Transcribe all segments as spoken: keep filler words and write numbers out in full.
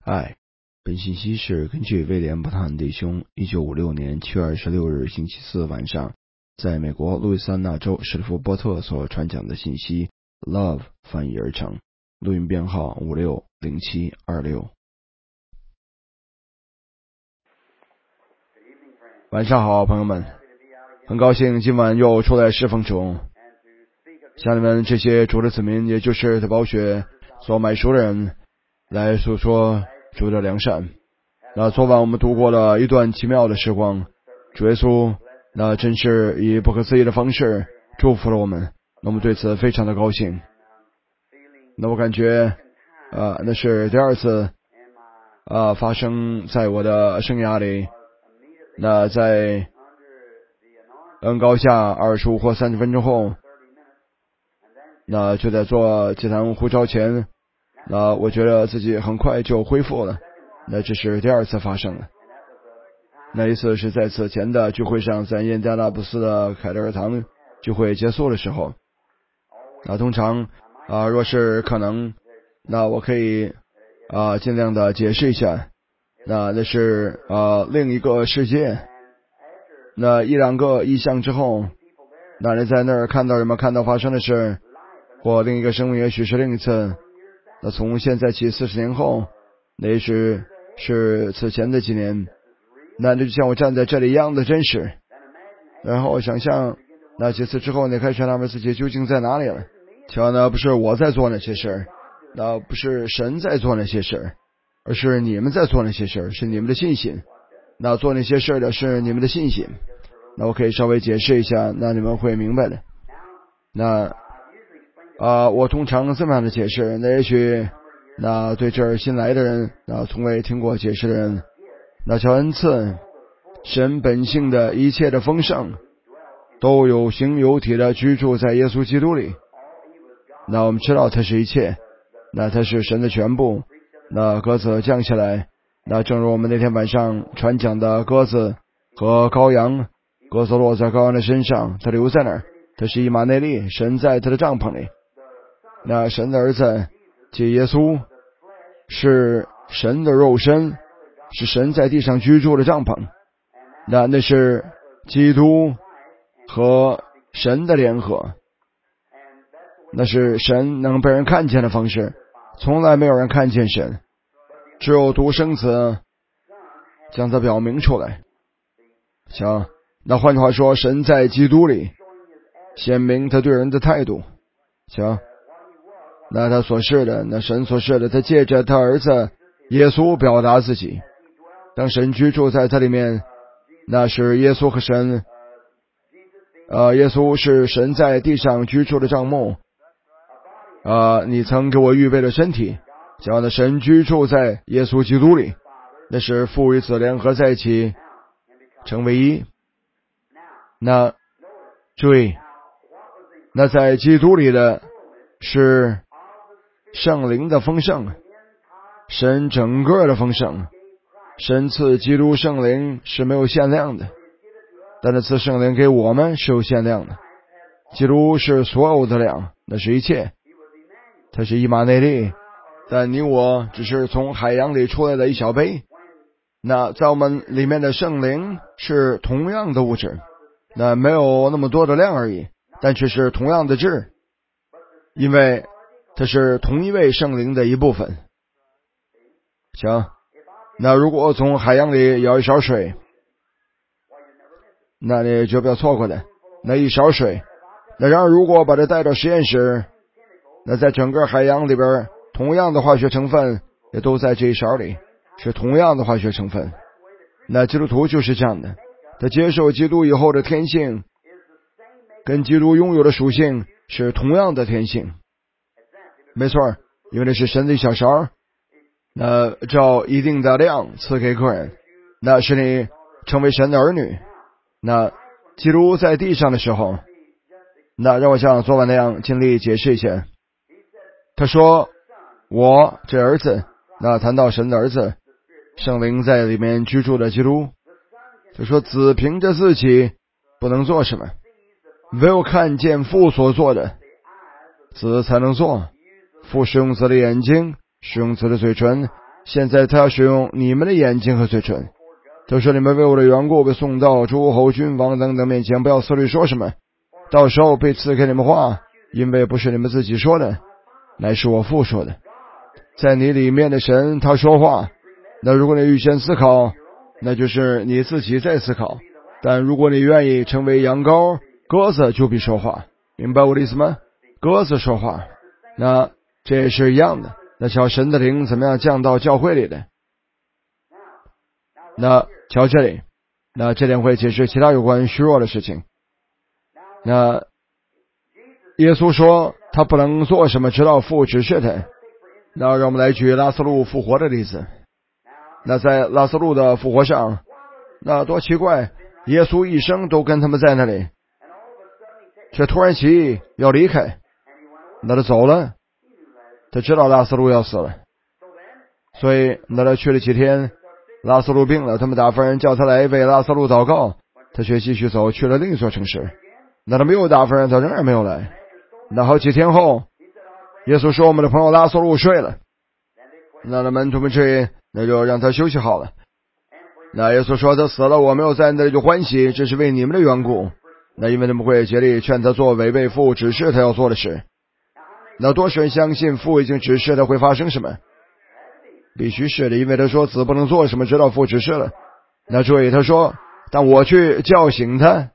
嗨，本信息是根据威廉·伯坦弟兄一九五六年七月二十六日星期四晚上在美国路易斯安那州史蒂夫波特所传讲的信息 Love 翻译而成，录音编号五六零七二六。晚上好，朋友们，很高兴今晚又出来侍奉主，向你们这些主的子民，也就是在宝血所买赎的人，来诉说主的良善。那昨晚我们度过了一段奇妙的时光，主耶稣那真是以不可思议的方式祝福了我们，那我们对此非常的高兴。那我感觉呃，那是第二次呃发生在我的生涯里，那在恩膏下二十五或三十分钟后，那就在做祭坛呼召前，那我觉得自己很快就恢复了。那这是第二次发生了。那一次是在此前的聚会上，在印第安纳波斯的凯德尔堂聚会结束的时候。那通常啊、呃，若是可能，那我可以啊、呃、尽量的解释一下。那那是呃另一个世界。那一两个异象之后，那你在那儿看到什么？看到发生的事，或另一个生命，也许是另一次。那从现在起四十年后，那也许是此前的几年，那就像我站在这里一样的真实。然后想象那几次之后，你开始纳闷自己究竟在哪里了。瞧，那不是我在做那些事，那不是神在做那些事，而是你们在做那些事，是你们的信心。那做那些事的是你们的信心。那我可以稍微解释一下，那你们会明白的。那啊、呃，我通常这么样的解释，那也许那对这儿新来的人，那从未听过解释的人，那叫恩赐，神本性的一切的丰盛，都有形有体的居住在耶稣基督里。那我们知道它是一切，那它是神的全部。那鸽子降下来，那正如我们那天晚上传讲的鸽子和羔羊，鸽子落在羔羊的身上，它留在那儿，它是以马内利，神在他的帐篷里。那神的儿子即耶稣是神的肉身，是神在地上居住的帐篷。那那是基督和神的联合，那是神能被人看见的方式。从来没有人看见神，只有独生子将它表明出来。行，那换句话说，神在基督里显明他对人的态度。行，那他所示的，那神所示的，他借着他儿子耶稣表达自己。当神居住在他里面，那是耶稣和神呃，耶稣是神在地上居住的帐幕。呃，你曾给我预备了身体，这样的神居住在耶稣基督里，那是父与子联合在一起成为一。那注意，那在基督里的是圣灵的丰盛，神整个的丰盛。神赐基督圣灵是没有限量的，但是赐圣灵给我们是有限量的。基督是所有的量，那是一切，它是以马内利，但你我只是从海洋里出来的一小杯。那在我们里面的圣灵是同样的物质，那没有那么多的量而已，但却是同样的质，因为它是同一位圣灵的一部分。行，那如果从海洋里舀一勺水，那你就不要错过的那一勺水。那然而如果把它带到实验室，那在整个海洋里边，同样的化学成分也都在这一勺里，是同样的化学成分。那基督徒就是这样的，他接受基督以后的天性跟基督拥有的属性是同样的天性。没错，因为那是神的一小勺，那照一定的量赐给个人，那使你成为神的儿女。那基督在地上的时候，那让我像昨晚那样尽力解释一下。他说我这儿子，那谈到神的儿子，圣灵在里面居住的基督。他说子凭着自己不能做什么，唯有看见父所做的，子才能做。父使用子的眼睛，使用子的嘴唇， 现在他要使用你们的眼睛和嘴唇。他说你们为我的缘故被送到诸侯君王等等面前，不要思虑说什么，到时候被赐给你们话，因为不是你们自己说的，乃是我父说的。在你里面的神他说话，那如果你预先思考，那就是你自己在思考，但如果你愿意成为羊羔，鸽子就必说话，明白我的意思吗？鸽子说话，那这也是一样的。那瞧神的灵怎么样降到教会里的。那瞧这里，那这点会解释其他有关虚弱的事情。那耶稣说他不能做什么直到父指示他。那让我们来举拉斯路复活的例子。那在拉斯路的复活上，那多奇怪，耶稣一生都跟他们在那里，却突然起意要离开，那他走了，他知道拉斯路要死了，所以那他去了几天，拉斯路病了，他们打发人叫他来为拉斯路祷告，他却继续走去了另一座城市。那他没有打发人，他仍然没有来。那好几天后，耶稣说我们的朋友拉斯路睡了，那他门徒们这那就让他休息好了。那耶稣说他死了，我没有在那里就欢喜，这是为你们的缘故。那因为他们会竭力劝他做违背父指示他要做的事。那多少人相信父已经指示他会发生什么？必须是的，因为他说子不能做什么直到父指示了。那注意他说但我去叫醒他，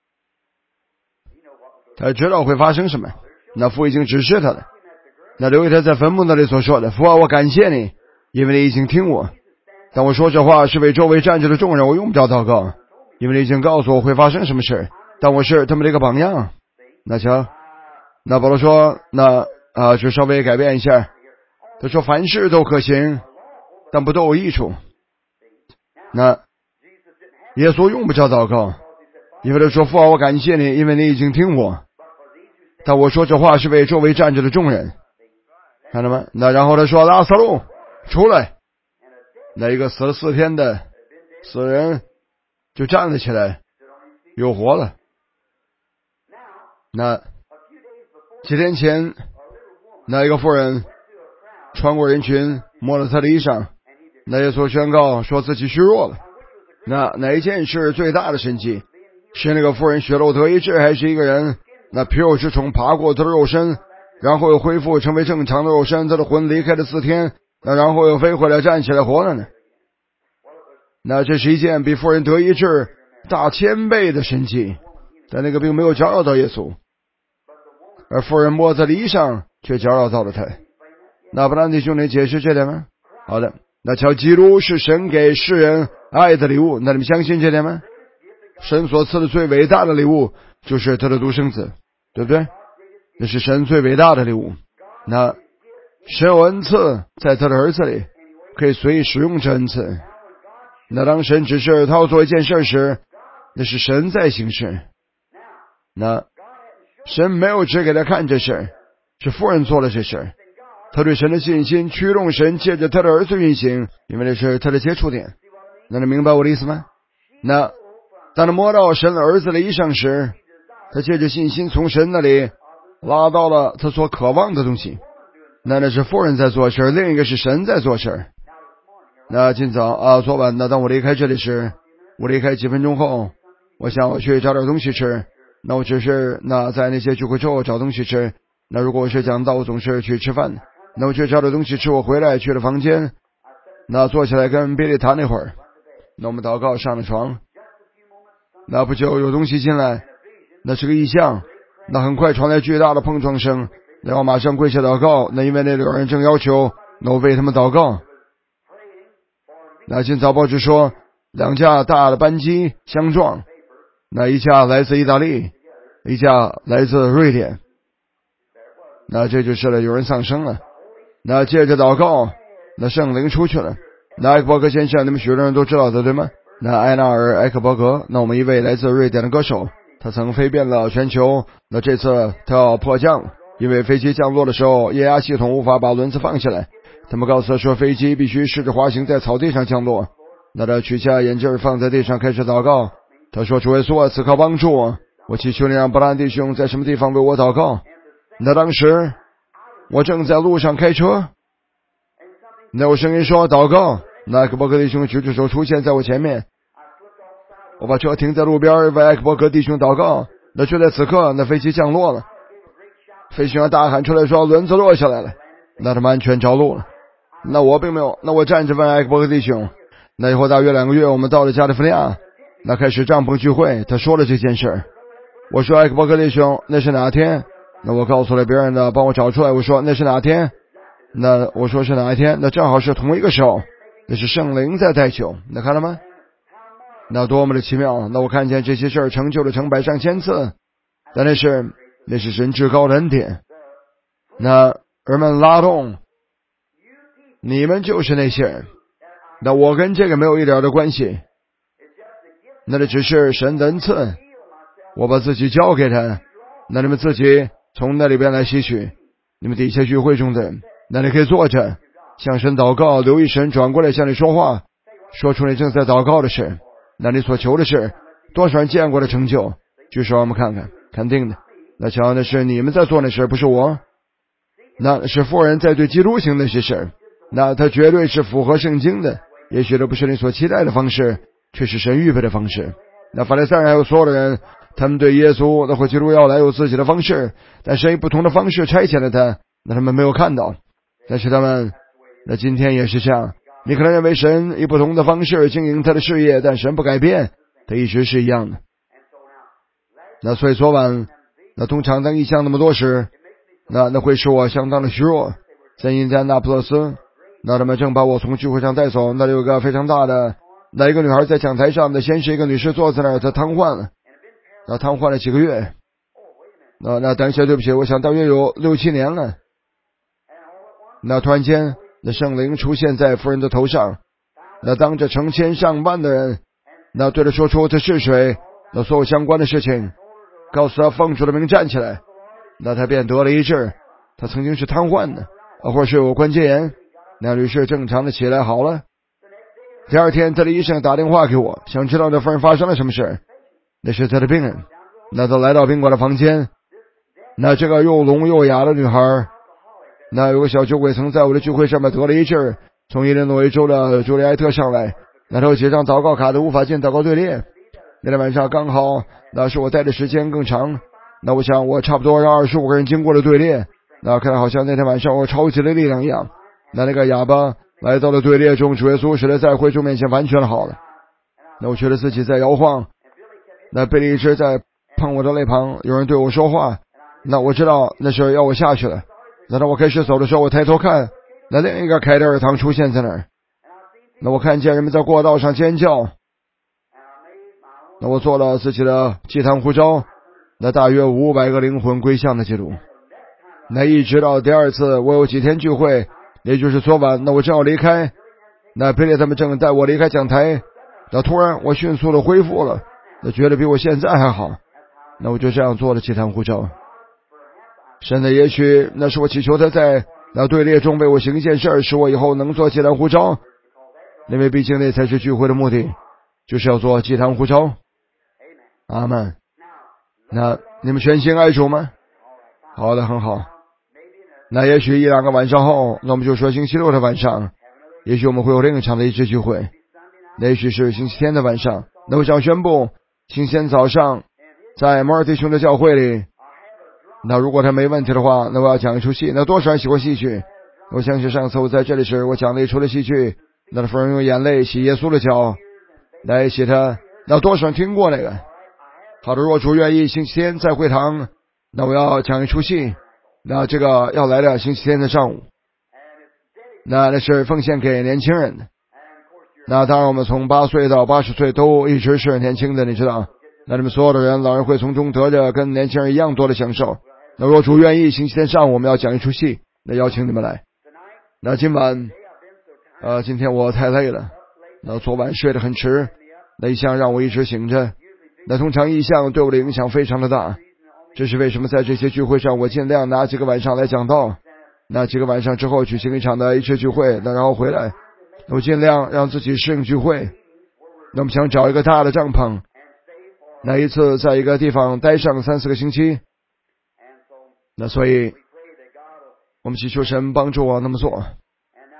他知道会发生什么，那父已经指示他了。那留意他在坟墓那里所说的，父啊，我感谢你，因为你已经听我，但我说这话是为周围站着的众人，我用不着祷告，因为你已经告诉我会发生什么事，但我是他们的一个榜样。那瞧，那保罗说那啊，就稍微改变一下，他说凡事都可行，但不都有益处。那耶稣用不着祷告，因为他说父啊，我感谢你，因为你已经听我，但我说这话是为周围站着的众人，看到吗？那然后他说拉撒路出来，那一个死了四天的死人就站了起来，又活了。那几天前，那一个妇人穿过人群，摸了他的衣裳，那耶稣宣告说自己虚弱了。那哪一件是最大的神迹？是那个妇人血肉得医治，还是一个人那皮肉之虫爬过他的肉身，然后又恢复成为正常的肉身，他的魂离开了四天，那然后又飞回来站起来活了呢？那这是一件比妇人得医治大千倍的神迹，但那个并没有搅扰到耶稣，而妇人摸他的衣裳却搅扰到了他。那不然弟兄，你解释这点吗？好的，那瞧，基督是神给世人爱的礼物，那你们相信这点吗？神所赐的最伟大的礼物就是他的独生子，对不对？那是神最伟大的礼物。那神有恩赐在他的儿子里，可以随意使用这恩赐。那当神指示他要做一件事时，那是神在行事。那神没有指给他看这事，是妇人做了这事。他对神的信心驱动神借着他的儿子运行，因为这是他的接触点。那你明白我的意思吗？那当他摸到神的儿子的衣裳时，他借着信心从神那里拉到了他所渴望的东西。那那是妇人在做事，另一个是神在做事。那今早啊，昨晚那当我离开这里时，我离开几分钟后，我想我去找点东西吃。那我只是那在那些聚会之后找东西吃。那如果我是讲到我总是去吃饭，那我去找点东西吃，我回来去了房间，那坐起来跟比利谈了会儿。那我们祷告上了床，那不久有东西进来，那是个异象。那很快传来巨大的碰撞声，然后马上跪下祷告。那因为那里有人正要求那我为他们祷告。那今早报纸说两架大的班机相撞，那一架来自意大利，一架来自瑞典。那这就是了，有人丧生了。那接着祷告，那圣灵出去了。那埃克伯格先生你们许多人都知道的对吗？那埃纳尔埃克伯格，那我们一位来自瑞典的歌手，他曾飞遍了全球。那这次他要迫降，因为飞机降落的时候液压系统无法把轮子放下来，他们告诉他说飞机必须试着滑行在草地上降落。那他取下眼镜放在地上开始祷告，他说主耶稣此刻帮助我，我祈求你让布兰弟兄在什么地方为我祷告。那当时我正在路上开车， 那有声音说祷告，那艾克伯格弟兄举着手出现在我前面，我把车停在路边为艾克伯格弟兄祷告。那就在此刻，那飞机降落了，飞行员大喊出来说轮子落下来了，那他们安全着陆了。那我并没有，那我站着问艾克伯格弟兄。那以后大约两个月，我们到了加利福尼亚，那开始帐篷聚会，他说了这件事。我说艾克伯格弟兄，那是哪天？那我告诉了别人的，帮我找出来。我说那是哪天？那我说是哪一天？那正好是同一个时候，那是圣灵在代求。那看了吗？那多么的奇妙！那我看见这些事儿成就了成百上千次，但那是那是神至高的恩典。那人们拉动，你们就是那些人。那我跟这个没有一点的关系，那这只是神的恩赐，我把自己交给他，那你们自己从那里边来吸取。你们底下聚会中的人，那你可以坐着向神祷告，留意神转过来向你说话，说出你正在祷告的事。那你所求的事，多少人见过的成就，举手让我们看看。肯定的，那瞧的是你们在做那事，不是我。那是富人在对基督行那些事，那他绝对是符合圣经的，也许这不是你所期待的方式，却是神预备的方式。那法利赛人还有所有的人，他们对耶稣那或基督要来有自己的方式，但神以不同的方式差遣了他，那他们没有看到。但是他们那今天也是这样，你可能认为神以不同的方式经营他的事业，但神不改变，他一直是一样的。那所以昨晚那通常当异象那么多时，那那会使我相当的虚弱。在印第安纳普勒斯，那他们正把我从聚会上带走，那里有个非常大的，那一个女孩在讲台上，那先是一个女士坐在那儿，她瘫痪了，那瘫痪了几个月。那那等一下，对不起，我想大约有六七年了。那突然间，那圣灵出现在夫人的头上，那当着成千上万的人，那对他说出他是谁，那所有相关的事情，告诉他奉主的名站起来，那他便得了医治。他曾经是瘫痪的，或者是有关节炎，那女士正常的起来好了。第二天，他的医生打电话给我，想知道这夫人发生了什么事。那是他的病人，那他来到宾馆的房间，那这个又聋又哑的女孩，那有个小酒鬼曾在我的聚会上面得了医治，从伊利诺伊州的朱利埃特上来，那他有几张祷告卡都无法进祷告队列。那天晚上刚好，那是我待的时间更长，那我想我差不多让二十五个人经过了队列，那看来好像那天晚上我超级的力量一样。那那个哑巴来到了队列中，主耶稣使他在会众面前完全的好了。那我觉得自己在摇晃，那贝利一直在碰我的肋旁，有人对我说话，那我知道那是要我下去了。那当我开始走的时候，我抬头看，那另一个凯德尔堂出现在那儿，那我看见人们在过道上尖叫，那我做了自己的祭坛呼召，那大约五百个灵魂归向的记录。那一直到第二次我有几天聚会，也就是昨晚，那我正要离开，那贝利他们正带我离开讲台，那突然我迅速的恢复了，那觉得比我现在还好，那我就这样做了祭坛呼召。神的也许那是我祈求他在那队列中为我行一件事，使我以后能做祭坛呼召，因为毕竟那才是聚会的目的，就是要做祭坛呼召。阿们。那你们全心爱主吗？好的，很好。那也许一两个晚上后，那我们就说星期六的晚上，也许我们会有另一场的一致聚会，那也许是星期天的晚上。那我想宣布，星期天早上在摩尔弟兄的教会里，那如果他没问题的话，那我要讲一出戏。那多少人喜欢戏剧？我相信上次我在这里时，我讲了一出的戏剧，那夫人用眼泪洗耶稣的脚来洗他，那多少人听过那个？好的，若主愿意，星期天在会堂，那我要讲一出戏，那这个要来了星期天的上午，那那是奉献给年轻人的。那当然我们从八岁到八十岁都一直是年轻的，你知道，那你们所有的人，老人会从中得着跟年轻人一样多的享受。那若主愿意，星期天上午我们要讲一出戏，那邀请你们来。那今晚呃，今天我太累了，那昨晚睡得很迟，那一向让我一直醒着，那通常异象对我的影响非常的大，这是为什么在这些聚会上我尽量拿几个晚上来讲道，那几个晚上之后举行一场的一次聚会，那然后回来，我尽量让自己适应聚会。那我们想找一个大的帐篷，那一次在一个地方待上三四个星期，那所以我们祈求神帮助我那么做。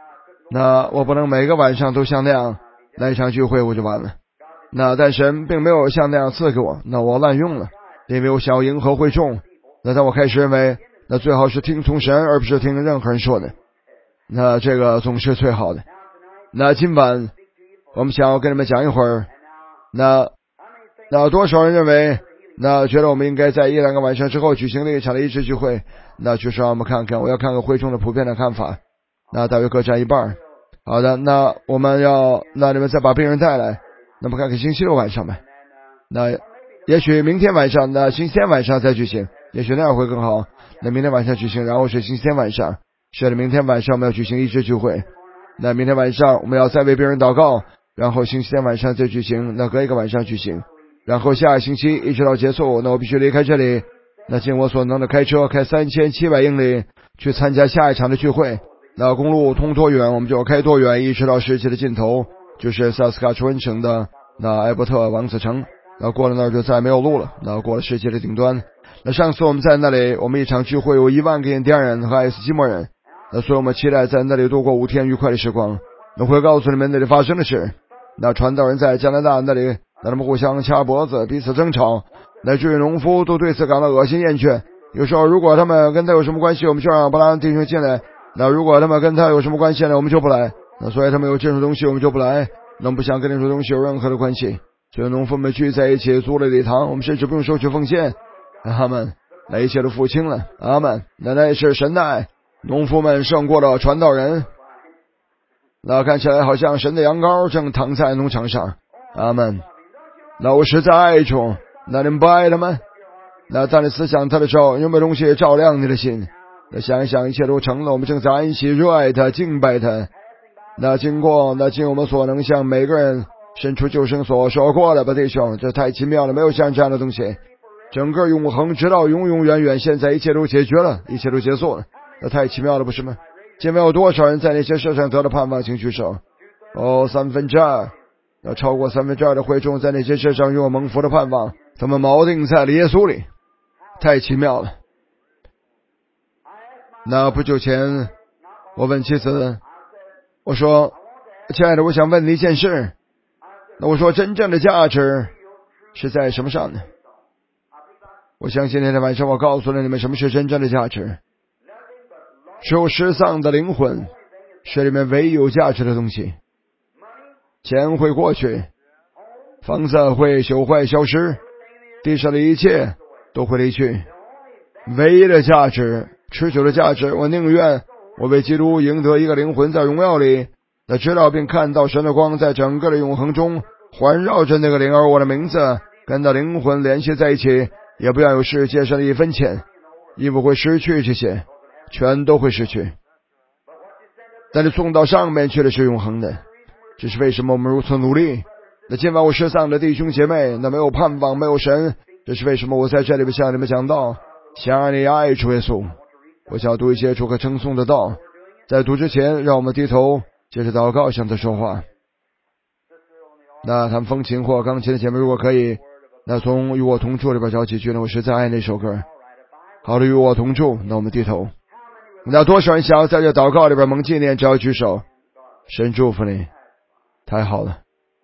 那我不能每个晚上都像那样来一场聚会我就完了。那但神并没有像那样赐给我，那我滥用了，因为我想要迎合会众。那当我开始认为那最好是听从神而不是听任何人说的，那这个总是最好的。那今晚我们想要跟你们讲一会儿，那那多少人认为那觉得我们应该在一两个晚上之后举行另一场的医治聚会，那就是让我们看看，我要看看会众的普遍的看法，那大约各占一半。好的，那我们要那你们再把病人带来，那么看看星期六晚上呗，那也许明天晚上，那星期天晚上再举行，也许那样会更好。那明天晚上举行，然后是星期天晚上，是的，明天晚上我们要举行医治聚会，那明天晚上我们要再为病人祷告，然后星期天晚上再举行，那隔一个晚上举行，然后下个星期一直到结束，那我必须离开这里，那尽我所能的开车开三千七百英里去参加下一场的聚会。那公路通多远我们就开多远，一直到世界的尽头，就是萨斯卡楚恩省的那埃伯特王子城，那过了那儿就再没有路了，那过了世界的顶端。那上次我们在那里，我们一场聚会有一万个印第安人和爱斯基摩人，那所以我们期待在那里度过五天愉快的时光。那会告诉你们那里发生的事。那传道人在加拿大那里，那他们互相掐脖子，彼此争吵，乃至于农夫都对此感到恶心厌倦。有时候如果他们跟他有什么关系，我们就让布拉弟兄进来，那如果他们跟他有什么关系呢，我们就不来。那所以他们有这种东西我们就不来，那我们不想跟这种东西有任何的关系。所以农夫们聚在一起租了礼堂，我们甚至不用收取奉献，他们那一切都付清了。阿们。那那是神的爱，农夫们胜过了传道人。那看起来好像神的羊羔正躺在农场上。阿们。那我实在爱中，那你们不爱他们？那当你思想他的时候，有没有东西照亮你的心？那想一想，一切都成了，我们正在安息热爱他敬拜他。那经过那尽我们所能向每个人伸出救生所说过的吧，弟兄，这太奇妙了，没有像这样的东西。整个永恒直到永永远远，现在一切都解决了，一切都结束了，那太奇妙了，不是吗？今晚有多少人在那些事上得了盼望，请举手。哦，三分之二，要超过三分之二的会众在那些事上拥有蒙福的盼望，他们锚定在了耶稣里，太奇妙了。那不久前我问妻子，我说亲爱的，我想问你一件事。那我说真正的价值是在什么上呢？我相信那天晚上我告诉了你们什么是真正的价值。只有失丧的灵魂是里面唯一有价值的东西。钱会过去，房子会朽坏消失，地上的一切都会离去，唯一的价值，持久的价值，我宁愿我为基督赢得一个灵魂在荣耀里，那知道并看到神的光在整个的永恒中环绕着那个灵，而我的名字跟那灵魂联系在一起，也不要有世界上的一分钱，因为会失去这些，全都会失去。但是送到上面去的是永恒的，这是为什么我们如此努力。那今晚我失丧的弟兄姐妹，那没有盼望，没有神，这是为什么我在这里向你们讲道，想让你爱主耶稣。我想要读一些主可称颂的道，在读之前让我们低头接着祷告向他说话。那他们风琴或钢琴的姐妹如果可以，那从与我同住里边找几句呢，我实在爱那首歌。好的，与我同住，那我们低头。那多少人想要在这祷告里边蒙纪念，只要举手。神祝福你，太好了。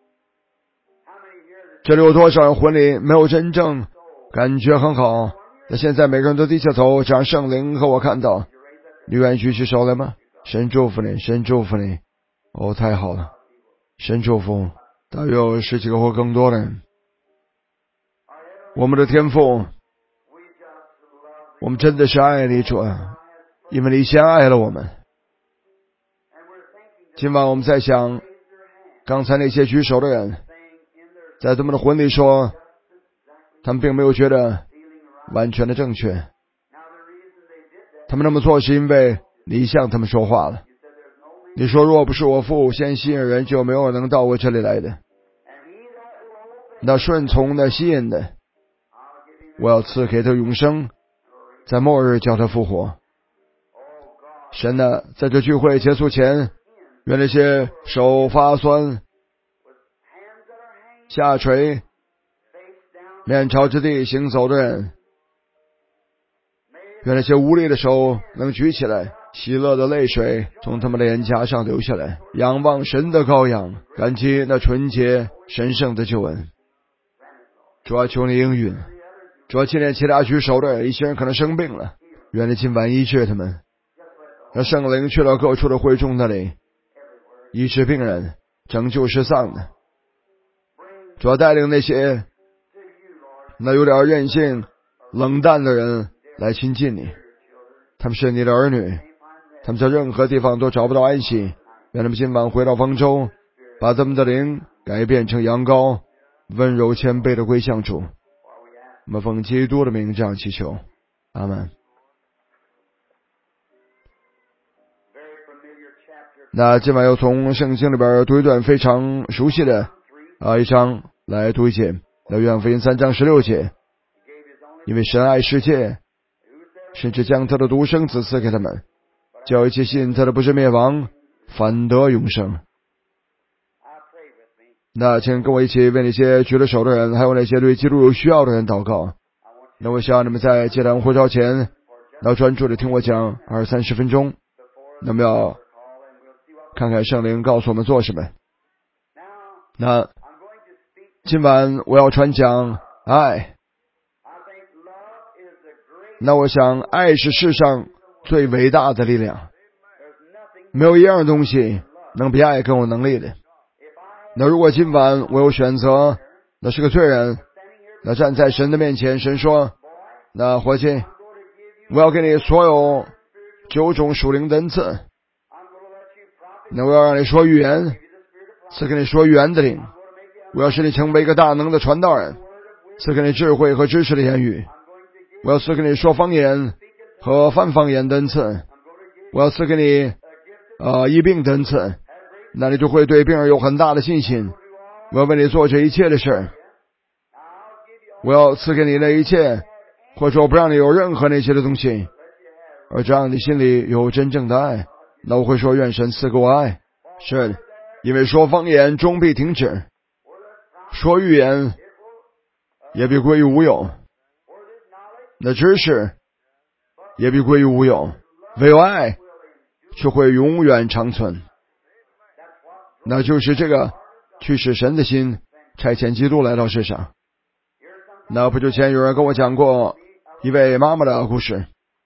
这里有多少人婚礼没有真正感觉很好，那现在每个人都低下头，这样圣灵和我看到。你愿意举起手来吗？神祝福你，神祝福你。哦，太好了，神祝福大约有十几个或更多的人。我们的天父，我们真的是爱你主啊，因为你先爱了我们。今晚我们在想刚才那些举手的人，在他们的婚礼说他们并没有觉得完全的正确，他们那么做是因为你向他们说话了。你说若不是我父先吸引人，就没有人能到我这里来的。那顺从的吸引的，我要赐给他永生，在末日叫他复活。神呢，在这聚会结束前，愿那些手发酸、下垂、面朝着地行走的人，愿那些无力的手能举起来， 喜乐的泪水从他们的脸颊上流下来，仰望神的羔羊，感激那纯洁神圣的救恩。主啊，求你应允。主啊，今天其他举手的一些人可能生病了，愿你今晚医治他们，让圣灵去到各处的会众那里，医治病人，拯救失丧的。主啊，带领那些那有点任性冷淡的人来亲近你，他们是你的儿女，他们在任何地方都找不到安息，愿他们今晚回到方舟，把他们的灵改变成羊羔，温柔谦卑的归向主。我们奉基督的名这样祈求，阿门。那今晚要从圣经里边读一段非常熟悉的啊一章来读一节，那约翰福音三章十六节，因为神爱世界，甚至将他的独生子赐给他们，叫一切信他的不是灭亡，反得永生。那请跟我一起为那些举了手的人，还有那些对基督有需要的人祷告。那我希望你们在接待呼召前要专注的听我讲二三十分钟，那么要看看圣灵告诉我们做什么。那今晚我要传讲爱，那我想爱是世上最伟大的力量，没有一样东西能比爱更有能力的。那如果今晚我有选择，那是个罪人，那站在神的面前，神说，那伙计，我要给你所有九种属灵的恩赐，那我要让你说预言，赐给你说预言的灵，我要使你成为一个大能的传道人，赐给你智慧和知识的言语，我要赐给你说方言和翻方言的恩赐，我要赐给你呃医病的恩赐，那你就会对病人有很大的信心。我要为你做这一切的事，我要赐给你那一切，或者说不让你有任何那些的东西，而只让你心里有真正的爱。那我会说，愿神赐给我爱。是，因为说方言终必停止，说预言也必归于无有，那知识也必归于无有，唯有爱却会永远长存。那就是这个去使神的心差遣基督来到世上。那不久前有人跟我讲过一位妈妈的故事，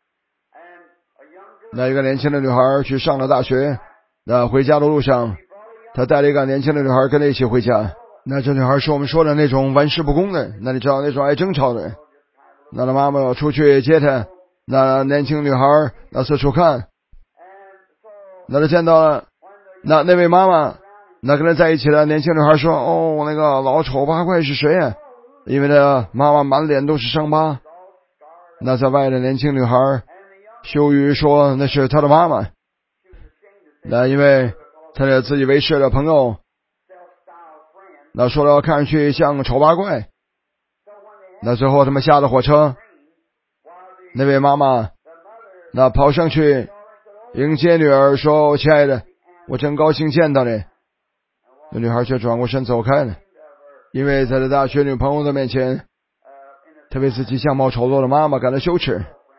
那一个年轻的女孩去上了大学，那回家的路上，她带了一个年轻的女孩跟她一起回家。那这女孩是我们说的那种玩世不恭的，那你知道那种爱争吵的人。那她妈妈要出去接她，那年轻女孩那四处看，那她见到了那那位妈妈，那跟她在一起的年轻女孩说，哦，那个老丑八怪是谁呀？因为她妈妈满脸都是伤疤。那在外的年轻女孩羞于说那是她的妈妈，那因为她的自以为是的朋友那说了看上去像丑八怪。那最后他们下了火车，那位妈妈那跑上去迎接女儿，说，亲爱的，我真高兴见到你。那女孩却转过身走开了，因为在她大学女朋友的面前，她为自己相貌丑陋的妈妈感到羞耻。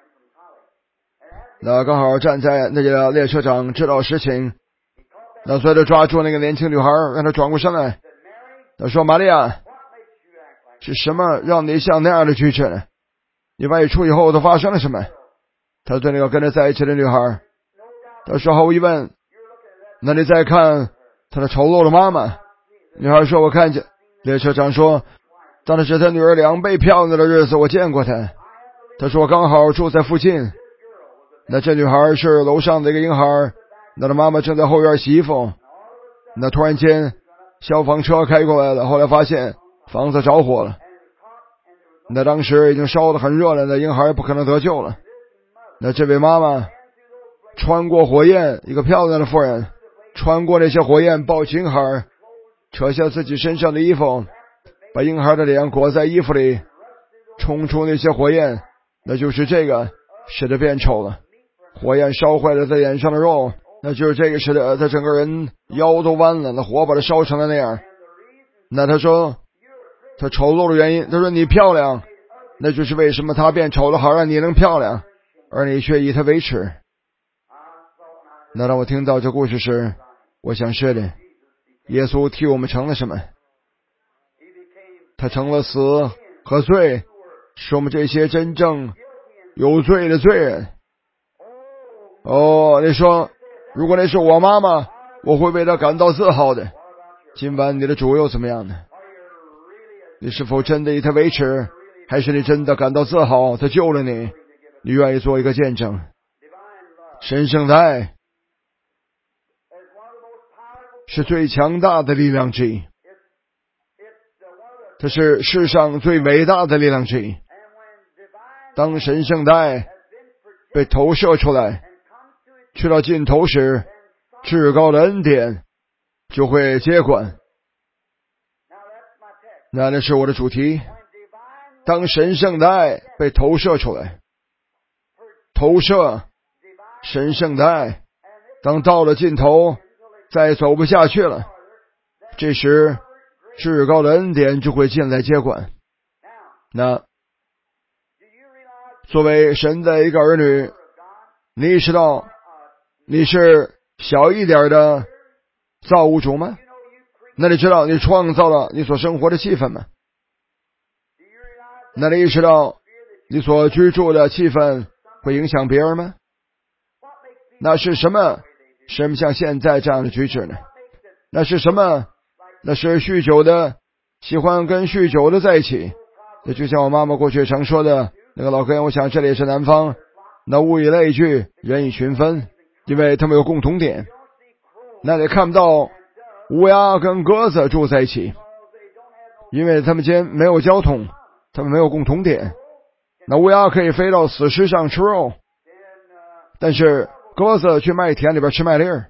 那刚好站在那个列车长知道实情，那所以他抓住那个年轻女孩，让她转过身来。他说，玛利亚，是什么让你像那样的举止呢？你外出以后都发生了什么？他对那个跟他在一起的女孩，他说，毫无疑问，那你再看他的丑陋的妈妈。女孩说，我看见。列车长说，当那是他女儿两倍漂亮的日子，我见过她。他说，我刚好住在附近。那这女孩是楼上的一个婴孩，那她妈妈正在后院洗衣服。那突然间消防车开过来了，后来发现房子着火了。那当时已经烧得很热了，那婴孩不可能得救了。那这位妈妈穿过火焰，一个漂亮的妇人穿过那些火焰，抱起婴孩，扯下自己身上的衣服，把婴孩的脸裹在衣服里，冲出那些火焰。那就是这个使得变丑了，火焰烧坏了他脸上的肉，那就是这个使得他整个人腰都弯了，那火把他烧成了那样。那他说他丑陋的原因，他说你漂亮，那就是为什么他变丑了，好让你能漂亮，而你却以他为耻。 那当我听到这故事时，我想是的，耶稣替我们成了什么？他成了死和罪，使我们这些真正有罪的罪人。哦，你说，如果那是我妈妈，我会为她感到自豪的。今晚你的主又怎么样呢？你是否真的以他为耻，还是你真的感到自豪，他救了你，你愿意做一个见证？神圣的爱是最强大的力量之一，它是世上最伟大的力量之一。当神圣的爱被投射出来，去到尽头时，至高的恩典就会接管。那那是我的主题。当神圣的爱被投射出来，投射神圣的爱，当到了尽头，再走不下去了，这时至高的恩典就会进来接管。那作为神的一个儿女，你意识到你是小一点的造物主吗？那你知道你创造了你所生活的气氛吗？那你意识到你所居住的气氛会影响别人吗？那是什么使人们像现在这样的举止呢？那是什么？那是酗酒的，喜欢跟酗酒的在一起。那就像我妈妈过去常说的，那个老哥，我想这里也是南方，那物以类聚，人以群分，因为他们有共同点。那你看不到乌鸦跟鸽子住在一起，因为他们间没有交通，他们没有共同点。那乌鸦可以飞到死尸上吃肉，但是鸽子去麦田里边吃麦粒儿。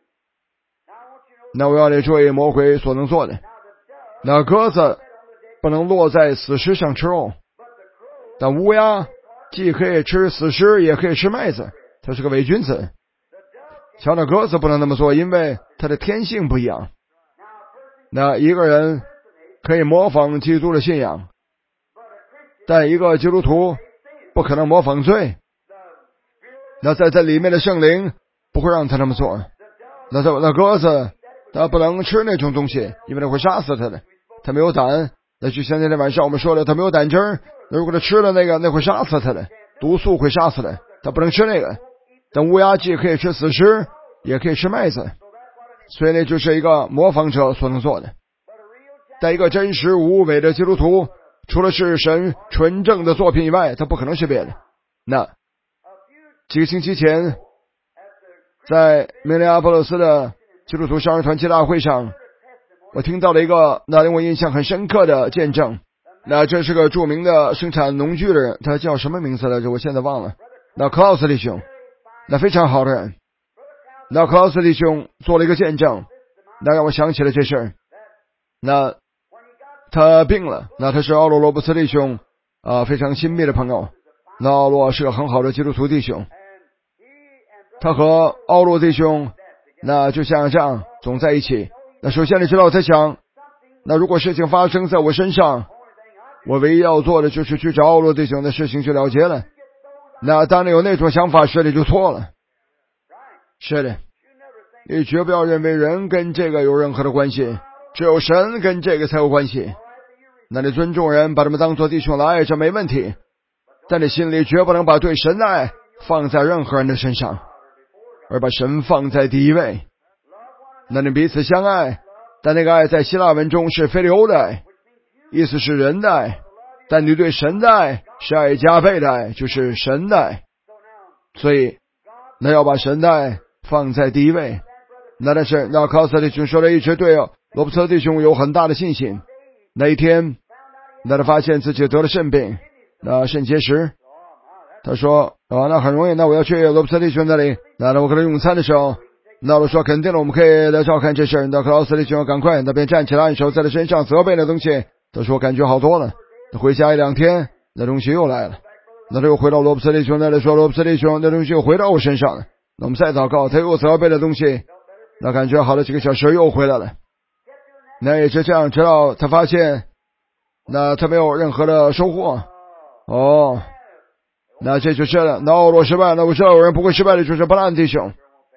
那我要你注意魔鬼所能做的。那鸽子不能落在死尸上吃肉，但乌鸦既可以吃死尸，也可以吃麦子，它是个伪君子。瞧，那鸽子不能那么做，因为它的天性不一样。那一个人可以模仿基督的信仰，但一个基督徒不可能模仿罪。那在这里面的圣灵不会让他这么做。那这那鸽子他不能吃那种东西，因为他会杀死他的，他没有胆。那就像今天晚上我们说的，他没有胆汁儿，如果他吃了那个，那会杀死他的，毒素会杀死他，他不能吃那个。但乌鸦既可以吃死尸，也可以吃麦子，所以那就是一个模仿者所能做的。但一个真实无伪的基督徒，除了是神纯正的作品以外，他不可能是别的。那几个星期前，在明尼阿波利斯的基督徒少儿团契大会上，我听到了一个那令我印象很深刻的见证。那这是个著名的生产农具的人，他叫什么名字来着？我现在忘了。那克劳斯弟兄，那非常好的人。那克劳斯弟兄做了一个见证，那让我想起了这事儿。那他病了，那他是奥罗罗布斯弟兄啊、呃，非常亲密的朋友。那奥罗是个很好的基督徒弟兄，他和奥罗弟兄那就像这样总在一起。那首先你知道，他想，那如果事情发生在我身上，我唯一要做的就是去找奥罗弟兄的事情去了结了。那当你有那种想法时，你就错了。是的，你绝不要认为人跟这个有任何的关系，只有神跟这个才有关系。那你尊重人，把他们当作弟兄来爱，这没问题，但你心里绝不能把对神的爱放在任何人的身上，而把神放在第一位。那你彼此相爱，但那个爱在希腊文中是菲利欧的爱，意思是人的爱，但你对神的爱是爱加倍的爱，就是神的爱。所以那要把神的爱放在第一位。那但是那考斯弟兄说的一直对哦，罗伯特弟兄有很大的信心。那一天那他发现自己得了肾病，那肾结石。他说啊，那很容易，那我要去罗伯特弟兄那里，那我跟他用餐的时候，那我说肯定了，我们可以来照看这事。那克劳斯弟兄赶快那边站起来，按手在他身上责备那东西。他说感觉好多了。回家一两天，那东西又来了。那他又回到罗伯特弟兄那里说，罗伯特弟兄那东西又回到我身上了。那我们再祷告，他又责备的东西，那感觉好了几个小时又回来了。那也是这样，直到他发现那他没有任何的收获。哦，那这就是了。那奥罗失败，那我知道有人不会失败的，就是布兰弟兄。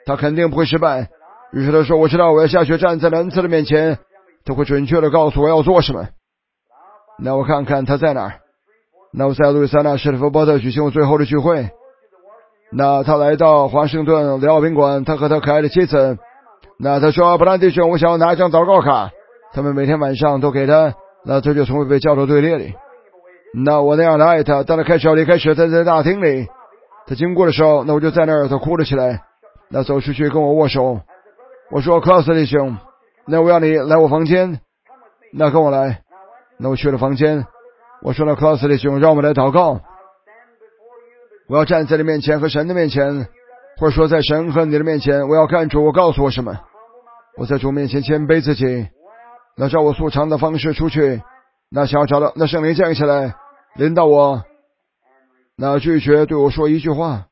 他肯定不会失败。于是他说，我知道我要下去站在恩赐的面前，他会准确的告诉我要做什么。那我看看他在哪儿。那我在路易斯安那史蒂夫波特举行我最后的聚会。那他来到华盛顿里奥宾馆，他和他可爱的妻子。那他说，布兰弟兄，我想要拿一张祷告卡。他们每天晚上都给他，那他就从未被叫到队列里。那我那样的爱他，当他开始要离开时，他在大厅里，他经过的时候，那我就在那儿，他哭了起来。那走出去跟我握手。我说，克劳斯弟兄，那我要你来我房间。那跟我来。那我去了房间。我说，那克劳斯弟兄，让我们来祷告。我要站在你面前和神的面前，或者说在神和你的面前，我要看主我告诉我什么。我在主面前谦卑自己，那照我素常的方式出去，那想要找到那圣灵降下来临到我，那拒绝对我说一句话。